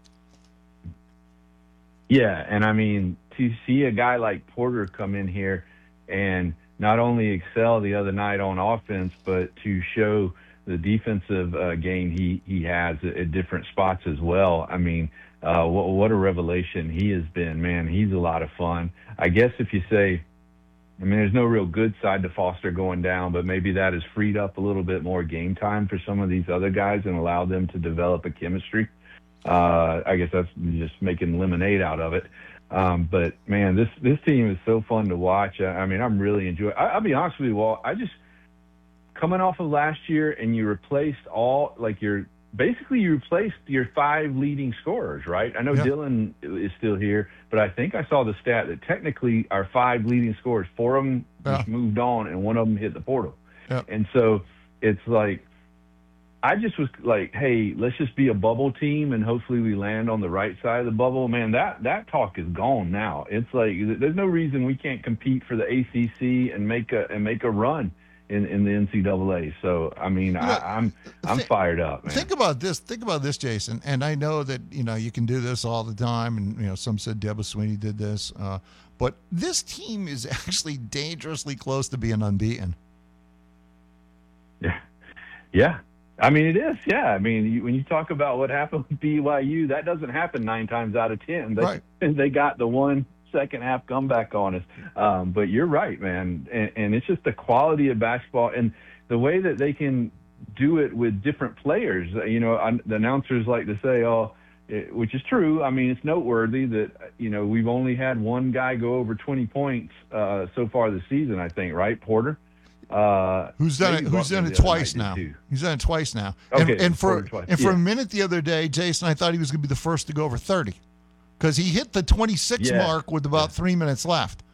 Speaker 16: Yeah, and I mean, to see a guy like Porter come in here and not only excel the other night on offense, but to show the defensive uh, game he, he has at, at different spots as well. I mean, uh, what, what a revelation he has been, man. He's a lot of fun. I guess if you say, I mean, there's no real good side to Foster going down, but maybe that has freed up a little bit more game time for some of these other guys and allowed them to develop a chemistry. Uh, I guess that's just making lemonade out of it. Um, but man, this, this team is so fun to watch. I, I mean, I'm really enjoying. I, I'll be honest with you, Walt. I just coming off of last year, and you replaced all like your basically you replaced your five leading scorers, right? I know
Speaker 5: Yeah.
Speaker 16: Dylan is still here, but I think I saw the stat that technically our five leading scorers, four of them
Speaker 5: Yeah.
Speaker 16: just moved on, and one of them hit the portal.
Speaker 5: Yeah.
Speaker 16: And so it's like I just was like, hey, let's just be a bubble team and hopefully we land on the right side of the bubble. Man, that, that talk is gone now. It's like there's no reason we can't compete for the A C C and make a and make a run in, in the N C double A. So, I mean, I, I'm I'm
Speaker 5: Think-
Speaker 16: fired up, man.
Speaker 5: Think about this. Think about this, Jason. And I know that, you know, you can do this all the time. And, you know, some said Debo Sweeney did this. Uh, but this team is actually dangerously close to being unbeaten.
Speaker 16: Yeah. Yeah. I mean, it is. Yeah. I mean, you, when you talk about what happened with B Y U, that doesn't happen nine times out of ten. They,
Speaker 5: Right.
Speaker 16: they got the one second half comeback on us. Um, but you're right, man. And, and it's just the quality of basketball and the way that they can do it with different players. You know, I, the announcers like to say, oh, it, which is true. I mean, it's noteworthy that, you know, we've only had one guy go over twenty points uh, so far this season, I think, right, Porter? Uh,
Speaker 5: Who's done it?
Speaker 16: maybe
Speaker 5: Who's done
Speaker 16: Buckner
Speaker 5: it
Speaker 16: the other
Speaker 5: twice
Speaker 16: night
Speaker 5: now?
Speaker 16: did too.
Speaker 5: He's done it twice now. And,
Speaker 16: Okay,
Speaker 5: and for
Speaker 16: Porter twice,
Speaker 5: and for
Speaker 16: yeah.
Speaker 5: a minute the other day, Jason, I thought he was going to be the first to go over thirty because he hit the twenty-six
Speaker 16: Yeah.
Speaker 5: mark with about three minutes left.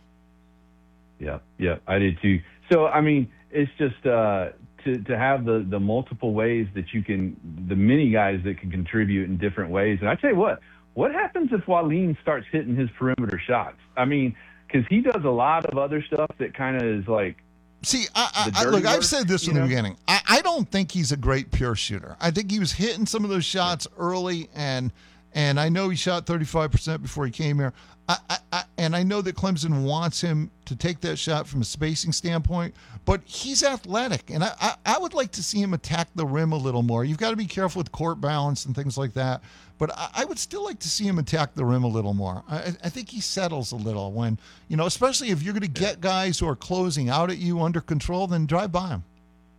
Speaker 16: Yeah, yeah, I did too. So, I mean, it's just uh, to to have the the multiple ways that you can, the many guys that can contribute in different ways. And I tell you what, what happens if Waleem starts hitting his perimeter shots? I mean, because he does a lot of other stuff that kind of is like.
Speaker 5: See, I,
Speaker 16: the
Speaker 5: I,
Speaker 16: dirty
Speaker 5: look, I've
Speaker 16: work,
Speaker 5: said this
Speaker 16: you
Speaker 5: from the
Speaker 16: know?
Speaker 5: beginning. I, I don't think he's a great pure shooter. I think he was hitting some of those shots early, and and I know he shot thirty-five percent before he came here. I, I, I, and I know that Clemson wants him to take that shot from a spacing standpoint, but he's athletic, and I, I, I would like to see him attack the rim a little more. You've got to be careful with court balance and things like that, but I, I would still like to see him attack the rim a little more. I, I think he settles a little when, you know, especially if you're going to get guys who are closing out at you under control, then drive by him.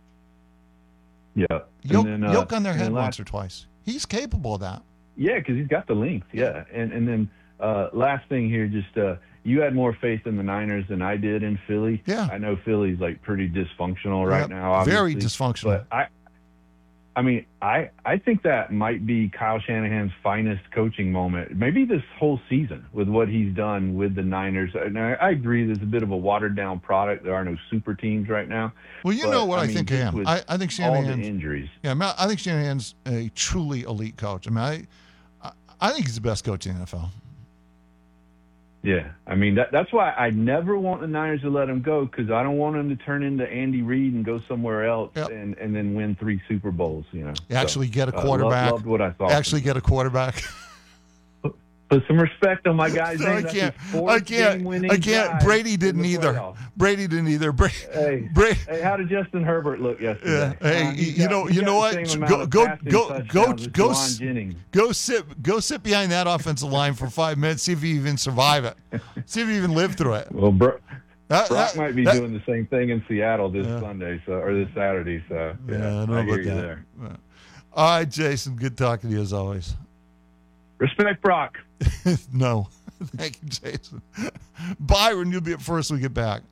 Speaker 16: Yeah.
Speaker 5: Yoke,
Speaker 16: And then, uh,
Speaker 5: yoke on their
Speaker 16: and
Speaker 5: head
Speaker 16: then
Speaker 5: once
Speaker 16: last-
Speaker 5: or twice. He's capable of that.
Speaker 16: Yeah, because he's got the length. Yeah, and and then uh, last thing here, just uh, you had more faith in the Niners than I did in Philly.
Speaker 5: Yeah,
Speaker 16: I know Philly's like pretty dysfunctional right
Speaker 5: Yep,
Speaker 16: now.
Speaker 5: very
Speaker 16: obviously,
Speaker 5: dysfunctional.
Speaker 16: But I, I mean, I I think that might be Kyle Shanahan's finest coaching moment, maybe this whole season with what he's done with the Niners. And I, I agree, there's a bit of a watered down product. There are no super teams right now.
Speaker 5: Well, you
Speaker 16: But,
Speaker 5: know what I,
Speaker 16: mean,
Speaker 5: think of
Speaker 16: just
Speaker 5: him.
Speaker 16: with
Speaker 5: I, I think
Speaker 16: all
Speaker 5: Shanahan's
Speaker 16: the injuries.
Speaker 5: Yeah, I, mean, I think Shanahan's a truly elite coach. I mean, I, I, I think he's the best coach in the N F L.
Speaker 16: Yeah, I mean that, that's why I never want the Niners to let him go because I don't want him to turn into Andy Reid and go somewhere else and, and then win three Super Bowls. You know,
Speaker 5: Actually,
Speaker 16: So,
Speaker 5: get a
Speaker 16: uh,
Speaker 5: quarterback.
Speaker 16: lo- loved what I saw.
Speaker 5: Actually, get a quarterback.
Speaker 16: Put some respect on my guy's
Speaker 5: No,
Speaker 16: name.
Speaker 5: I
Speaker 16: That's
Speaker 5: can't.
Speaker 16: his fourth
Speaker 5: I can't.
Speaker 16: game-winning
Speaker 5: I can't.
Speaker 16: drive
Speaker 5: Brady
Speaker 16: in
Speaker 5: didn't
Speaker 16: the
Speaker 5: either.
Speaker 16: playoffs.
Speaker 5: Brady didn't either. Bra-
Speaker 16: Hey,
Speaker 5: Bra-
Speaker 16: hey, how did Justin Herbert look yesterday?
Speaker 5: Yeah. Hey,
Speaker 16: Uh, he's
Speaker 5: you
Speaker 16: got-
Speaker 5: know,
Speaker 16: he's
Speaker 5: you
Speaker 16: got
Speaker 5: know
Speaker 16: the
Speaker 5: what?
Speaker 16: same
Speaker 5: Go,
Speaker 16: amount of
Speaker 5: go,
Speaker 16: passing
Speaker 5: go, go,
Speaker 16: touchdowns as
Speaker 5: go,
Speaker 16: Juwan
Speaker 5: s-
Speaker 16: Jennings.
Speaker 5: go sit, go sit behind that offensive line for five minutes. See if you even survive it. See if you even live through it.
Speaker 16: Well, Bro-
Speaker 5: That-
Speaker 16: Brock
Speaker 5: that-
Speaker 16: might be
Speaker 5: that-
Speaker 16: doing the same thing in Seattle this
Speaker 5: Yeah.
Speaker 16: Sunday, so or this Saturday. So yeah,
Speaker 5: Yeah, I know
Speaker 16: I
Speaker 5: about
Speaker 16: hear you
Speaker 5: that.
Speaker 16: there.
Speaker 5: Yeah. All right, Jason. Good talking to you as always.
Speaker 16: Respect Brock.
Speaker 5: No. Thank you, Jason. Byron, you'll be up first when we get back.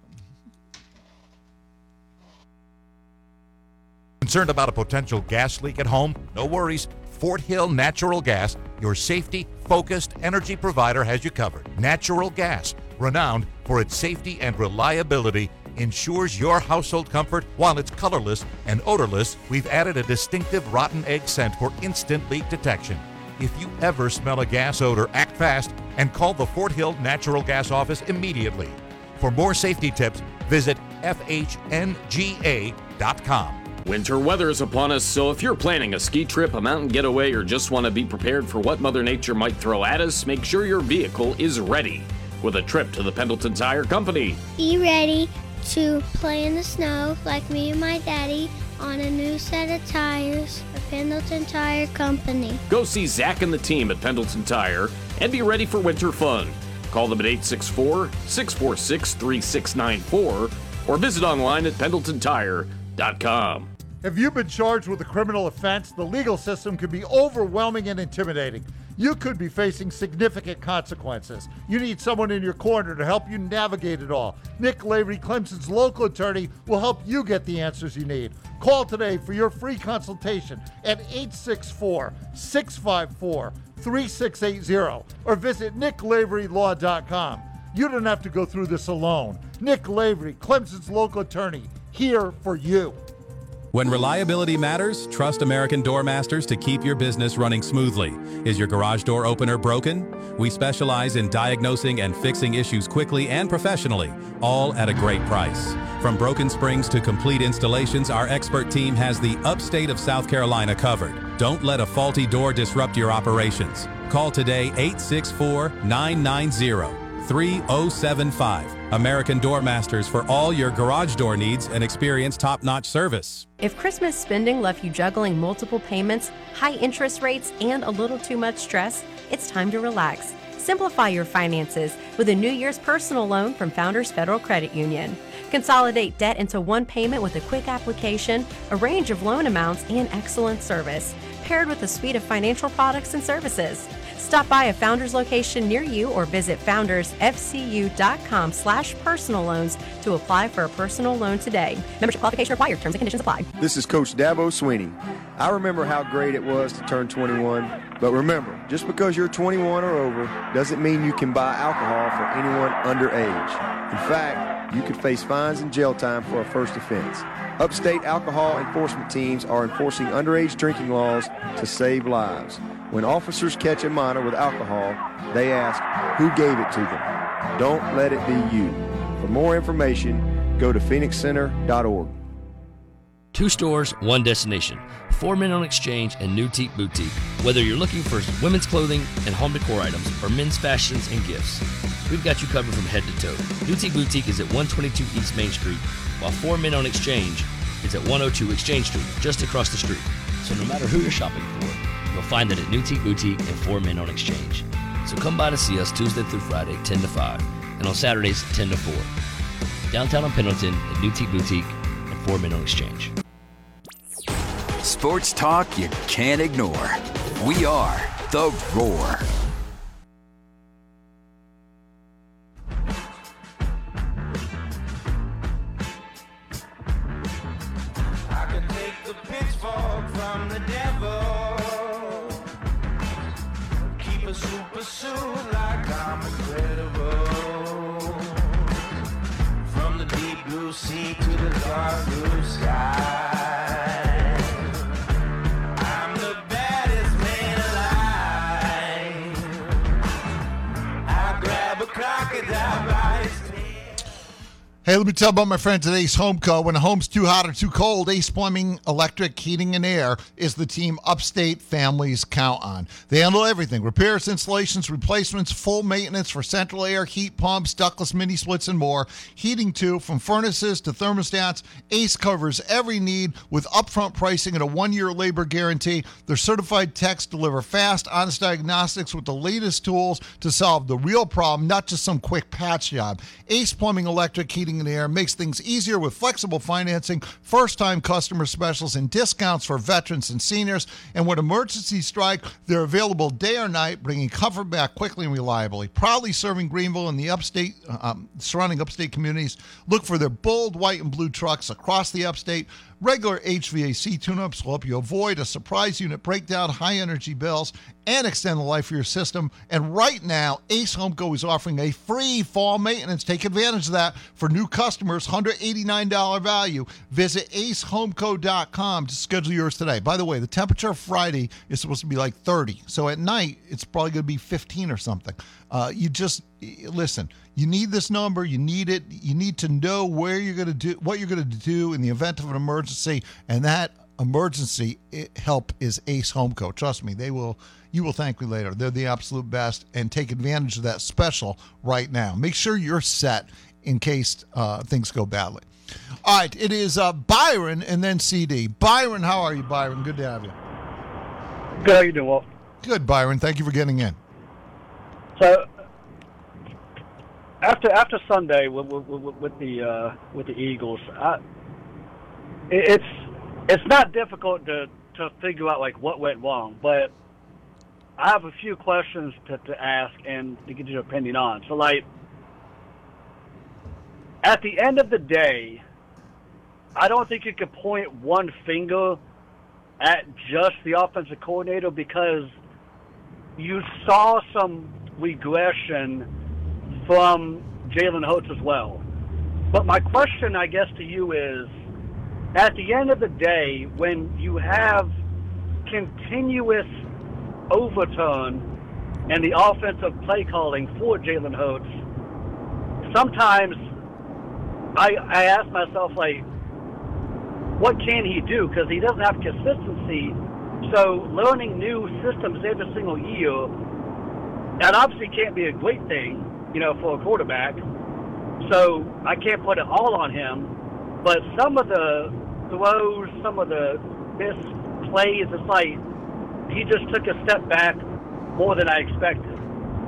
Speaker 18: Concerned about a potential gas leak at home? No worries. Fort Hill Natural Gas, your safety-focused energy provider, has you covered. Natural gas, renowned for its safety and reliability, ensures your household comfort while it's colorless and odorless. We've added a distinctive rotten egg scent for instant leak detection. If you ever smell a gas odor, act fast and call the Fort Hill Natural Gas office immediately. For more safety tips, visit F H N G A dot com.
Speaker 19: Winter weather is upon us, so if you're planning a ski trip, a mountain getaway, or just want to be prepared for what Mother Nature might throw at us, make sure your vehicle is ready with a trip to the Pendleton Tire Company.
Speaker 20: Be ready to play in the snow like me and my daddy on a new set of tires for Pendleton Tire Company.
Speaker 19: Go see Zach and the team at Pendleton Tire and be ready for winter fun. Call them at eight six four, six four six, three six nine four or visit online at pendleton tire dot com.
Speaker 21: If you've been charged with a criminal offense, the legal system can be overwhelming and intimidating. You could be facing significant consequences. You need someone in your corner to help you navigate it all. Nick Lavery, Clemson's local attorney, will help you get the answers you need. Call today for your free consultation at eight six four, six five four, three six eight zero or visit nick lavery law dot com. You don't have to go through this alone. Nick Lavery, Clemson's local attorney, here for you.
Speaker 2: When reliability matters, trust American Door Masters to keep your business running smoothly. Is your garage door opener broken? We specialize in diagnosing and fixing issues quickly and professionally, all at a great price. From broken springs to complete installations, our expert team has the upstate of South Carolina covered. Don't let a faulty door disrupt your operations. Call today eight six four, nine nine zero, three zero seven five. American Door Masters for all your garage door needs and experience top-notch service.
Speaker 22: If Christmas spending left you juggling multiple payments, high interest rates, and a little too much stress, it's time to relax. Simplify your finances with a New Year's personal loan from Founders Federal Credit Union. Consolidate debt into one payment with a quick application, a range of loan amounts, and excellent service, paired with a suite of financial products and services. Stop by a Founders location near you or visit foundersfcu.com slash personal loans to apply for a personal loan today. Membership qualification required. Terms and conditions apply.
Speaker 23: This is Coach Dabo Sweeney. I remember how great it was to turn twenty-one, but remember, just because you're twenty-one or over doesn't mean you can buy alcohol for anyone underage. In fact, you could face fines and jail time for a first offense. Upstate alcohol enforcement teams are enforcing underage drinking laws to save lives. When officers catch a minor with alcohol, they ask, who gave it to them? Don't let it be you. For more information, go to phoenix center dot org.
Speaker 24: Two stores, one destination. Four Men on Exchange and Newtique Boutique. Whether you're looking for women's clothing and home decor items or men's fashions and gifts, we've got you covered from head to toe. Newtique Boutique is at one twenty-two East Main Street, while Four Men on Exchange is at one oh two Exchange Street, just across the street. So no matter who you're shopping for, you'll find it at Newtique Boutique and Four Men on Exchange. So come by to see us Tuesday through Friday, ten to five, and on Saturdays, ten to four. Downtown on Pendleton at Newtique Boutique and Four Men on Exchange.
Speaker 15: Sports talk you can't ignore. We are The Roar.
Speaker 4: I can take the pitchfork from the devil, keep a super suit like I'm incredible. From the deep blue sea to the dark blue sky, I'm the baddest man alive. I grab a crocodile by its tail.
Speaker 5: Hey, let me tell you about my friends at Ace Home Co. When a home's too hot or too cold, Ace Plumbing, Electric, Heating, and Air is the team upstate families count on. They handle everything: repairs, installations, replacements, full maintenance for central air, heat pumps, ductless mini splits, and more. Heating, too, from furnaces to thermostats. Ace covers every need with upfront pricing and a one-year labor guarantee. Their certified techs deliver fast, honest diagnostics with the latest tools to solve the real problem, not just some quick patch job. Ace Plumbing, Electric, Heating, and Air makes things easier with flexible financing, first-time customer specials, and discounts for veterans and seniors. And when emergencies strike, they're available day or night, bringing comfort back quickly and reliably. Proudly serving Greenville and the upstate, um, surrounding upstate communities. Look for their bold white and blue trucks across the upstate. Regular H V A C tune-ups will help you avoid a surprise unit breakdown, high energy bills, and extend the life of your system. And right now, Ace Home Co. is offering a free fall maintenance. Take advantage of that for new customers, one hundred eighty-nine dollars value. Visit ace home co dot com to schedule yours today. By the way, the temperature Friday is supposed to be like thirty. So at night, it's probably going to be fifteen or something. Uh, you just, listen, you need this number. You need it. You need to know where you're going to do, what you're going to do in the event of an emergency. And that emergency help is Ace Home Co. Trust me, they will. You will thank me later. They're the absolute best, and take advantage of that special right now. Make sure you're set in case uh, things go badly. All right, it is uh, Byron and then C D. Byron, how are you, Byron? Good to have you.
Speaker 25: Good. How you doing, Walt?
Speaker 5: Good, Byron. Thank you for getting in.
Speaker 25: So after after Sunday with, with, with the uh, with the Eagles, I, it's it's not difficult to, to figure out like what went wrong, but I have a few questions to, to ask and to get your opinion on. So, like, at the end of the day, I don't think you could point one finger at just the offensive coordinator, because you saw some regression from Jalen Hurts as well. But my question, I guess, to you is, at the end of the day, when you have continuous overturn in the offensive play calling for Jalen Hurts, sometimes I, I ask myself, like, what can he do? Because he doesn't have consistency. So learning new systems every single year, that obviously can't be a great thing, you know, for a quarterback. So I can't put it all on him. But some of the throws, some of the missed plays, it's like he just took a step back more than I expected.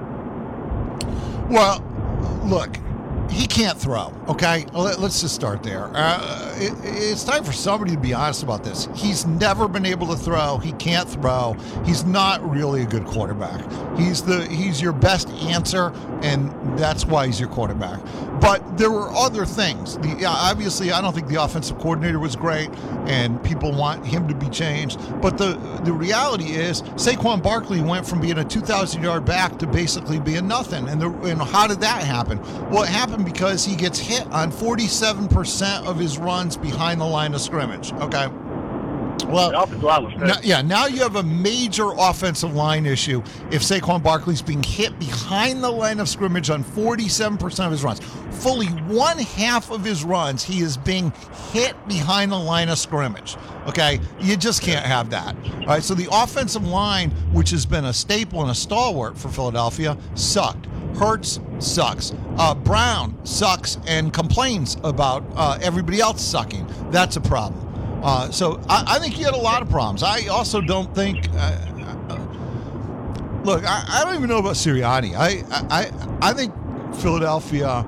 Speaker 5: Well, look, he can't throw, okay? Let- Let's just start there. Uh, it, it's time for somebody to be honest about this. He's never been able to throw. He can't throw. He's not really a good quarterback. He's the he's your best answer, and that's why he's your quarterback. But there were other things. The, yeah, obviously, I don't think the offensive coordinator was great, and people want him to be changed. But the, the reality is Saquon Barkley went from being a two thousand yard back to basically being nothing. And, the, and how did that happen? Well, it happened because he gets hit on forty-seven percent of his runs behind the line of scrimmage. Okay. Well, now, yeah, now you have a major offensive line issue if Saquon Barkley's being hit behind the line of scrimmage on forty-seven percent of his runs. Fully one half of his runs, he is being hit behind the line of scrimmage. Okay? You just can't have that. All right, so the offensive line, which has been a staple and a stalwart for Philadelphia, sucked. Hurts sucks. Uh, Brown sucks and complains about uh, everybody else sucking. That's a problem. Uh, so I, I think he had a lot of problems. I also don't think. Uh, uh, look, I, I don't even know about Sirianni. I I I think Philadelphia,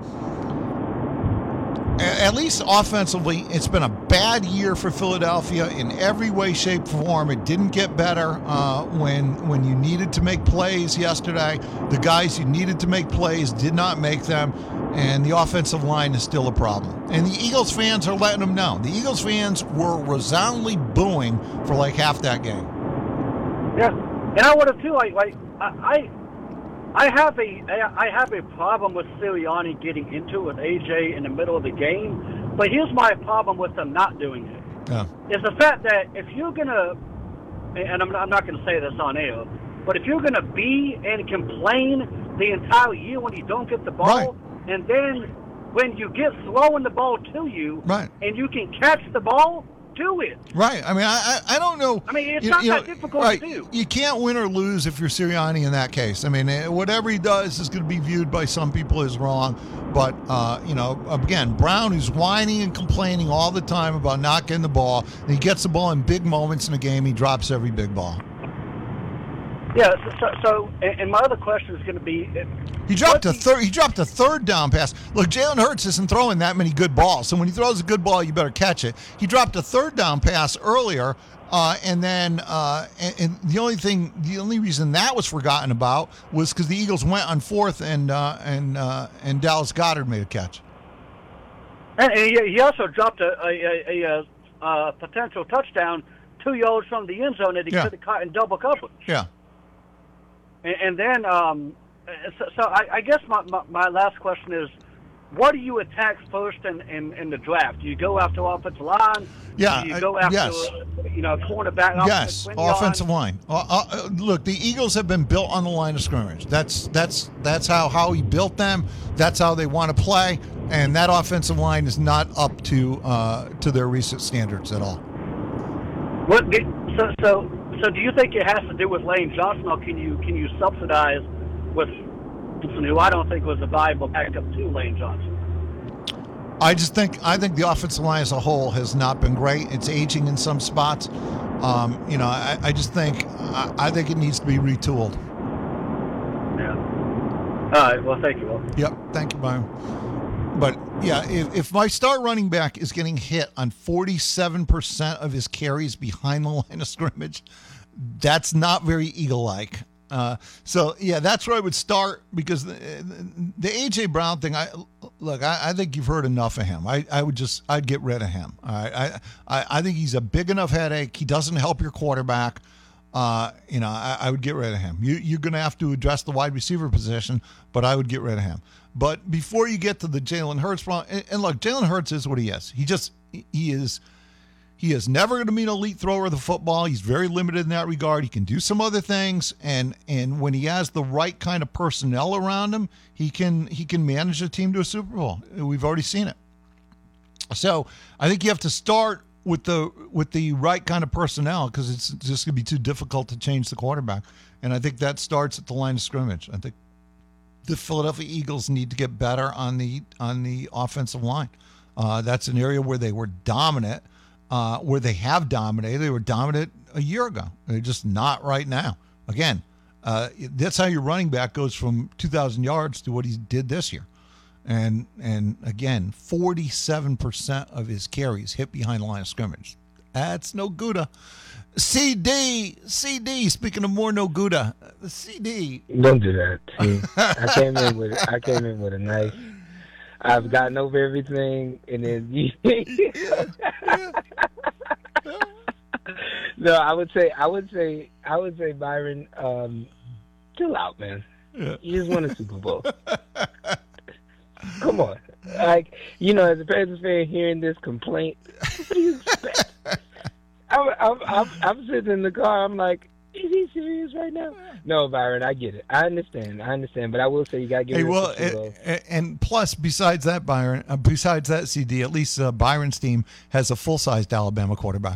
Speaker 5: at least offensively, it's been a bad year for Philadelphia in every way, shape, form. It didn't get better uh, when when you needed to make plays yesterday. The guys you needed to make plays did not make them, and the offensive line is still a problem. And the Eagles fans are letting them know. The Eagles fans were resoundingly booing for like half that game.
Speaker 25: Yeah, and I would have too. Like, like I, I have a, I have a problem with Sirianni getting into it with A J in the middle of the game. But here's my problem with them not doing it.
Speaker 5: Yeah.
Speaker 25: Is the fact that if you're gonna, and I'm, I'm not gonna say this on air, but if you're gonna be and complain the entire year when you don't get the ball,
Speaker 5: right.
Speaker 25: and then when you get throwing the ball to you,
Speaker 5: right.
Speaker 25: and you can catch the ball, do it.
Speaker 5: Right. I mean, I I, I don't know.
Speaker 25: I mean, it's
Speaker 5: you,
Speaker 25: not
Speaker 5: you
Speaker 25: that
Speaker 5: know,
Speaker 25: difficult
Speaker 5: right.
Speaker 25: to do.
Speaker 5: You can't win or lose if you're Sirianni in that case. I mean, eh, whatever he does is going to be viewed by some people as wrong. But, uh, you know, again, Brown, who's whining and complaining all the time about not getting the ball, and he gets the ball in big moments in a game, he drops every big ball.
Speaker 25: Yeah, so, so and and my other question is going to be...
Speaker 5: He dropped a third. He dropped a third down pass. Look, Jalen Hurts isn't throwing that many good balls, so when he throws a good ball, you better catch it. He dropped a third down pass earlier, uh, and then uh, and, and the only thing, the only reason that was forgotten about was because the Eagles went on fourth, and uh, and uh, and Dallas Goedert made a catch.
Speaker 25: And, and he, he also dropped a, a, a, a, a potential touchdown two yards from the end zone that he
Speaker 5: Yeah.
Speaker 25: could have caught in double coverage.
Speaker 5: Yeah.
Speaker 25: And, and then, um, so, so I, I guess my, my, my last question is, what do you attack first in, in, in the draft? Do you go after offensive line?
Speaker 5: Yeah,
Speaker 25: Do you
Speaker 5: uh,
Speaker 25: go after,
Speaker 5: yes.
Speaker 25: you know, cornerback?
Speaker 5: Yes, offensive line. Uh, uh, look, the Eagles have been built on the line of scrimmage. That's that's that's how how he built them. That's how they want to play, and that offensive line is not up to uh, to their recent standards at all.
Speaker 25: What? So, so, so, do you think it has to do with Lane Johnson, or can you can you subsidize with Johnson, who I don't think was a viable backup to Lane Johnson?
Speaker 5: I just think I think the offensive line as a whole has not been great. It's aging in some spots. Um, you know, I, I just think I, I think it needs to be retooled.
Speaker 25: Yeah. All right. Well, thank you, Will.
Speaker 5: Yep. Thank you, Byron. But yeah, if, if my star running back is getting hit on forty-seven percent of his carries behind the line of scrimmage, that's not very Eagle-like. Uh, so yeah, that's where I would start, because the, the A J Brown thing. I look, I, I think you've heard enough of him. I, I would just, I'd get rid of him. I, I, I think he's a big enough headache. He doesn't help your quarterback. Uh, you know, I, I would get rid of him. You, you're going to have to address the wide receiver position, but I would get rid of him. But before you get to the Jalen Hurts problem, and, and look, Jalen Hurts is what he is. He just, he is, He is never going to be an elite thrower of the football. He's very limited in that regard. He can do some other things, and and when he has the right kind of personnel around him, he can he can manage a team to a Super Bowl. We've already seen it. So I think you have to start with the with the right kind of personnel, because it's just going to be too difficult to change the quarterback. And I think that starts at the line of scrimmage. I think the Philadelphia Eagles need to get better on the on the offensive line. Uh, that's an area where they were dominant, uh, where they have dominated. They were dominant a year ago. They're just not right now. Again, uh, that's how your running back goes from two thousand yards to what he did this year. And and again, forty-seven percent of his carries hit behind the line of scrimmage. That's no Gouda. C D, C D. Speaking of more no Gouda, C D.
Speaker 1: Don't do that. See, I came in with I came in with a knife. I've gotten over everything, and then you. No, I would say I would say I would say Byron, um, chill out, man.
Speaker 5: Yeah.
Speaker 1: You just won a Super Bowl. Come on, like you know, as a Panthers fan, hearing this complaint, what do you expect? I'm, I'm, I'm, I'm sitting in the car. I'm like, is he serious right now? No, Byron, I get it. I understand. I understand. But I will say you got to get
Speaker 5: Hey,
Speaker 1: rid
Speaker 5: well,
Speaker 1: of the
Speaker 5: and, and plus, besides that, Byron, uh, besides that, C D, at least uh, Byron's team has a full-sized Alabama quarterback.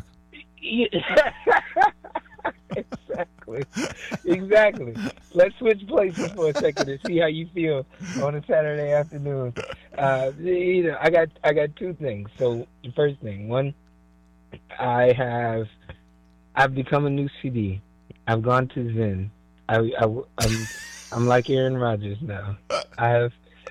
Speaker 1: Exactly. Exactly. Let's switch places for a second and see how you feel on a Saturday afternoon. Uh, you know, I got I got two things. So the first thing, one, I have I've become a new C D. I've gone to Zen. I, I I'm I'm like Aaron Rodgers now. I have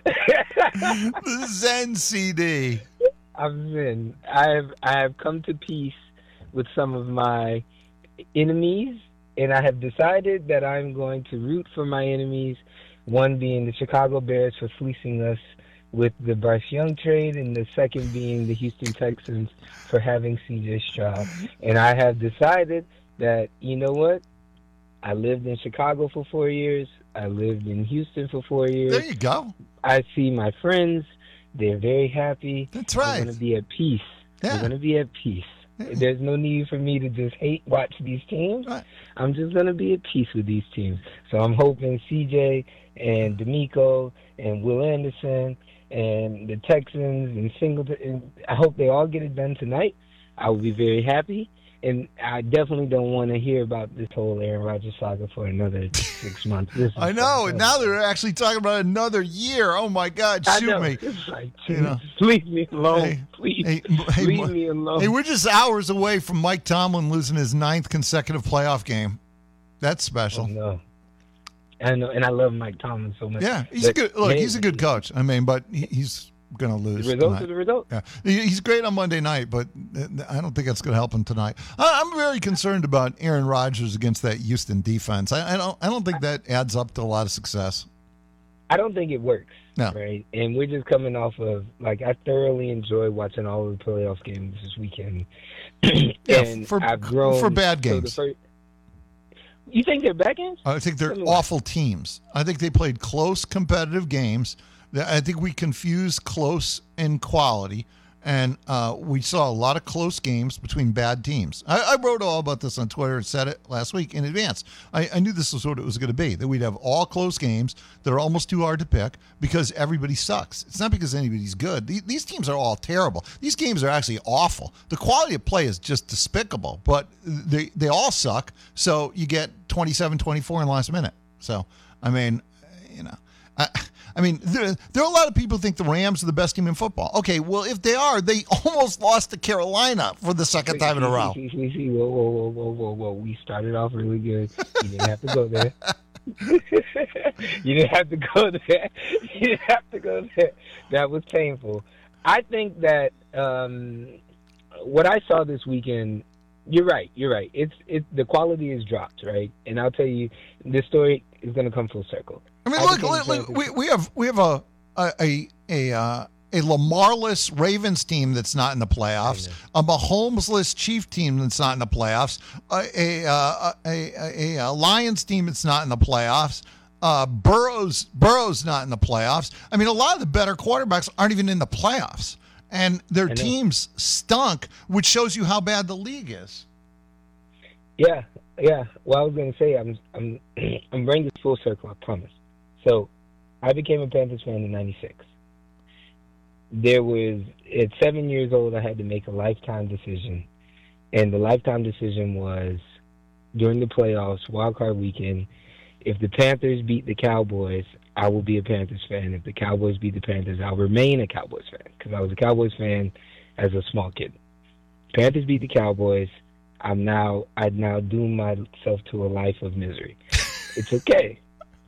Speaker 5: the Zen C D.
Speaker 1: I'm Zen. I have I have come to peace with some of my enemies, and I have decided that I'm going to root for my enemies, one being the Chicago Bears for fleecing us with the Bryce Young trade, and the second being the Houston Texans for having C J Stroud. And I have decided that, you know what? I lived in Chicago for four years. I lived in Houston for four years.
Speaker 5: There you go.
Speaker 1: I see my friends. They're very happy.
Speaker 5: That's right.
Speaker 1: We're going to be at peace.
Speaker 5: Yeah.
Speaker 1: We're going to be at peace. There's no need for me to just hate watch these teams.
Speaker 5: Right.
Speaker 1: I'm just going to be at peace with these teams. So I'm hoping C J and D'Amico and Will Anderson and the Texans and Singleton, and I hope they all get it done tonight. I will be very happy. And I definitely don't want to hear about this whole Aaron Rodgers saga for another six months. This is
Speaker 5: I know, and now they're actually talking about another year. Oh my God,
Speaker 1: I
Speaker 5: shoot
Speaker 1: know.
Speaker 5: me!
Speaker 1: It's like,
Speaker 5: You know.
Speaker 1: leave me alone,
Speaker 5: Hey,
Speaker 1: please.
Speaker 5: hey, hey,
Speaker 1: leave
Speaker 5: Mo-
Speaker 1: me alone.
Speaker 5: Hey, we're just hours away from Mike Tomlin losing his ninth consecutive playoff game. That's special.
Speaker 1: Oh, no. I know, and I love Mike Tomlin so much.
Speaker 5: Yeah, he's a
Speaker 1: But,
Speaker 5: good look.
Speaker 1: hey,
Speaker 5: He's a good coach. I mean, but he, he's going to lose.
Speaker 1: The results
Speaker 5: tonight.
Speaker 1: are the result.
Speaker 5: Yeah, He- he's great on Monday night, but I don't think that's going to help him tonight. I- I'm very concerned about Aaron Rodgers against that Houston defense. I, I don't. I don't think that adds up to a lot of success.
Speaker 1: I don't think it works.
Speaker 5: No.
Speaker 1: Right? And we're just coming off of, like, I thoroughly enjoyed watching all of the playoff games this weekend.
Speaker 5: Yeah,
Speaker 1: and
Speaker 5: for-
Speaker 1: I've grown.
Speaker 5: for bad
Speaker 1: so the
Speaker 5: games.
Speaker 1: first- you think they're bad games?
Speaker 5: I think they're
Speaker 1: Tell me why.
Speaker 5: awful teams. I think they played close, competitive games. I think we confuse close and quality, and uh, we saw a lot of close games between bad teams. I, I wrote all about this on Twitter and said it last week in advance. I, I knew this was what it was going to be, that we'd have all close games that are almost too hard to pick because everybody sucks. It's not because anybody's good. These, these teams are all terrible. These games are actually awful. The quality of play is just despicable, but they, they all suck, so you get twenty-seven twenty-four in the last minute. So, I mean, you know, I, I mean, there, there are a lot of people who think the Rams are the best team in football. Okay, well, if they are, they almost lost to Carolina for the second time in a row.
Speaker 1: See, see, see, whoa, whoa, whoa, whoa, whoa, whoa. We started off really good. You didn't have to go there. You didn't have to go there. You didn't have to go there. That was painful. I think that um, what I saw this weekend, you're right. You're right. It's it. The quality is dropped, right? And I'll tell you, this story is going to come full circle.
Speaker 5: I mean,
Speaker 1: I
Speaker 5: look,
Speaker 1: became
Speaker 5: look, look,
Speaker 1: Panthers-
Speaker 5: we, we have we have a a a a, uh, a Lamarless Ravens team that's not in the playoffs, a Mahomesless Chief team that's not in the playoffs, a a uh, a, a, a Lions team that's not in the playoffs. Uh, Burrow's Burrow's not in the playoffs. I mean, a lot of the better quarterbacks aren't even in the playoffs. and their
Speaker 1: I know.
Speaker 5: teams stunk, which shows you how bad the league is.
Speaker 1: Yeah, yeah. Well, I was going to say, I'm, I'm, I'm bringing this full circle. I promise. So, I became a Panthers fan in ninety-six. There was at seven years old, I had to make a lifetime decision, and the lifetime decision was during the playoffs, wild card weekend. If the Panthers beat the Cowboys, I will be a Panthers fan. If the Cowboys beat the Panthers, I'll remain a Cowboys fan because I was a Cowboys fan as a small kid. Panthers beat the Cowboys. I'm now I now doom myself to a life of misery. It's okay.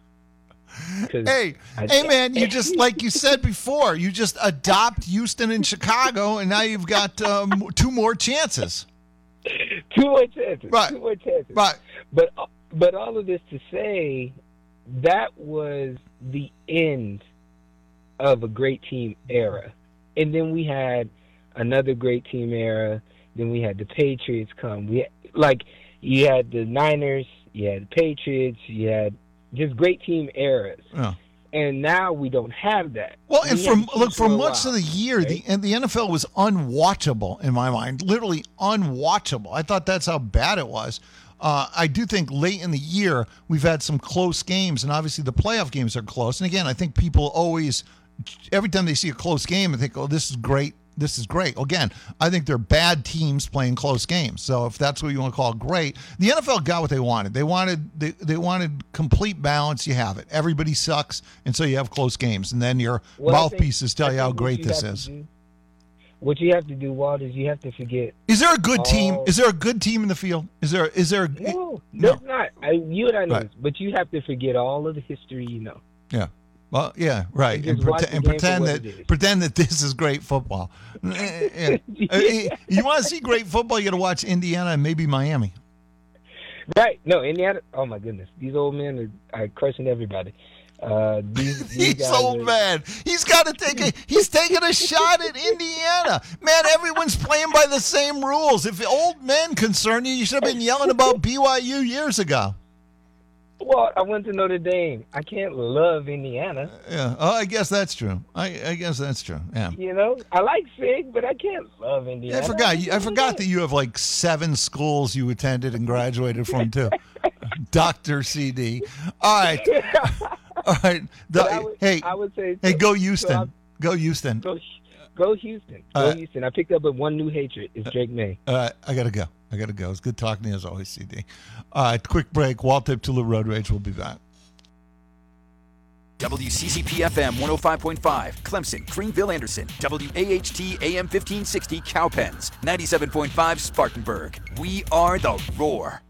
Speaker 5: Hey,
Speaker 1: I-
Speaker 5: hey, man! You just like you said before, you just adopt Houston and Chicago, and now you've got um, two more chances.
Speaker 1: Two more chances.
Speaker 5: Right.
Speaker 1: Two more chances.
Speaker 5: Right.
Speaker 1: But but all of this to say, that was the end of a great team era, and then we had another great team era. Then we had the Patriots come. We had, like you had the Niners, you had the Patriots, you had just great team eras.
Speaker 5: Yeah.
Speaker 1: And now we don't have that.
Speaker 5: Well, and
Speaker 1: We
Speaker 5: from
Speaker 1: had to
Speaker 5: look
Speaker 1: keep
Speaker 5: for
Speaker 1: a
Speaker 5: much
Speaker 1: while,
Speaker 5: of the year,
Speaker 1: right?
Speaker 5: the and the N F L was unwatchable in my mind, literally unwatchable. I thought that's how bad it was. Uh, I do think late in the year we've had some close games, and obviously the playoff games are close. And again, I think people always, every time they see a close game, they think, "Oh, this is great. This is great." Again, I think they're bad teams playing close games. So if that's what you want to call great, the N F L got what they wanted. They wanted they, they wanted complete balance. You have it. Everybody sucks, and so you have close games, and then your
Speaker 1: Well, I think-
Speaker 5: mouthpieces tell
Speaker 1: I
Speaker 5: you how
Speaker 1: think what
Speaker 5: great
Speaker 1: you
Speaker 5: this
Speaker 1: have to
Speaker 5: is.
Speaker 1: do- What you have to do, Walt, is you have to forget.
Speaker 5: Is there a good team?
Speaker 1: all-
Speaker 5: Is there a good team in the field? Is there? Is there?
Speaker 1: No,
Speaker 5: No.
Speaker 1: there's not. I, you and I know
Speaker 5: Right.
Speaker 1: this, but you have to forget all of the history you know.
Speaker 5: Yeah. Well, yeah, right.
Speaker 1: And
Speaker 5: And,
Speaker 1: just watch
Speaker 5: prete-
Speaker 1: the
Speaker 5: and
Speaker 1: game for
Speaker 5: pretend
Speaker 1: what
Speaker 5: that
Speaker 1: it is.
Speaker 5: pretend that this is great football. Yeah. Uh, You want to see great football? You got to watch Indiana and maybe Miami.
Speaker 1: Right? No, Indiana. Oh my goodness, these old men are, are crushing everybody. Uh, these, these
Speaker 5: He's
Speaker 1: guys
Speaker 5: old
Speaker 1: are-
Speaker 5: man. He's got to take a. He's taking a shot at Indiana. Man, everyone's playing by the same rules. If old men concern you, you should have been yelling about B Y U years ago.
Speaker 1: Well, I went to Notre Dame. I can't love Indiana.
Speaker 5: Yeah. Oh, I guess that's true. I, I guess that's true. Yeah.
Speaker 1: You know, I like Sig, but I can't love Indiana.
Speaker 5: I forgot. you- I forgot that you have like seven schools you attended and graduated from too. Doctor C D. All right. All right. The-
Speaker 1: But I would-
Speaker 5: hey,
Speaker 1: I would say-
Speaker 5: hey, go
Speaker 1: so
Speaker 5: Houston.
Speaker 1: I'm-
Speaker 5: go Houston.
Speaker 1: Go, go Houston. Go
Speaker 5: Uh,
Speaker 1: Houston. I picked up with one new hatred. It's Drake May.
Speaker 5: All right, I gotta go. I gotta go. It's good talking to you as always, C D. All right, quick break. Walt Tiptula, Road Rage. We'll be back.
Speaker 15: W C C P F M one oh five point five, Clemson, Greenville, Anderson. W A H T A M fifteen sixty, Cowpens. ninety-seven point five, Spartanburg. We are the Roar.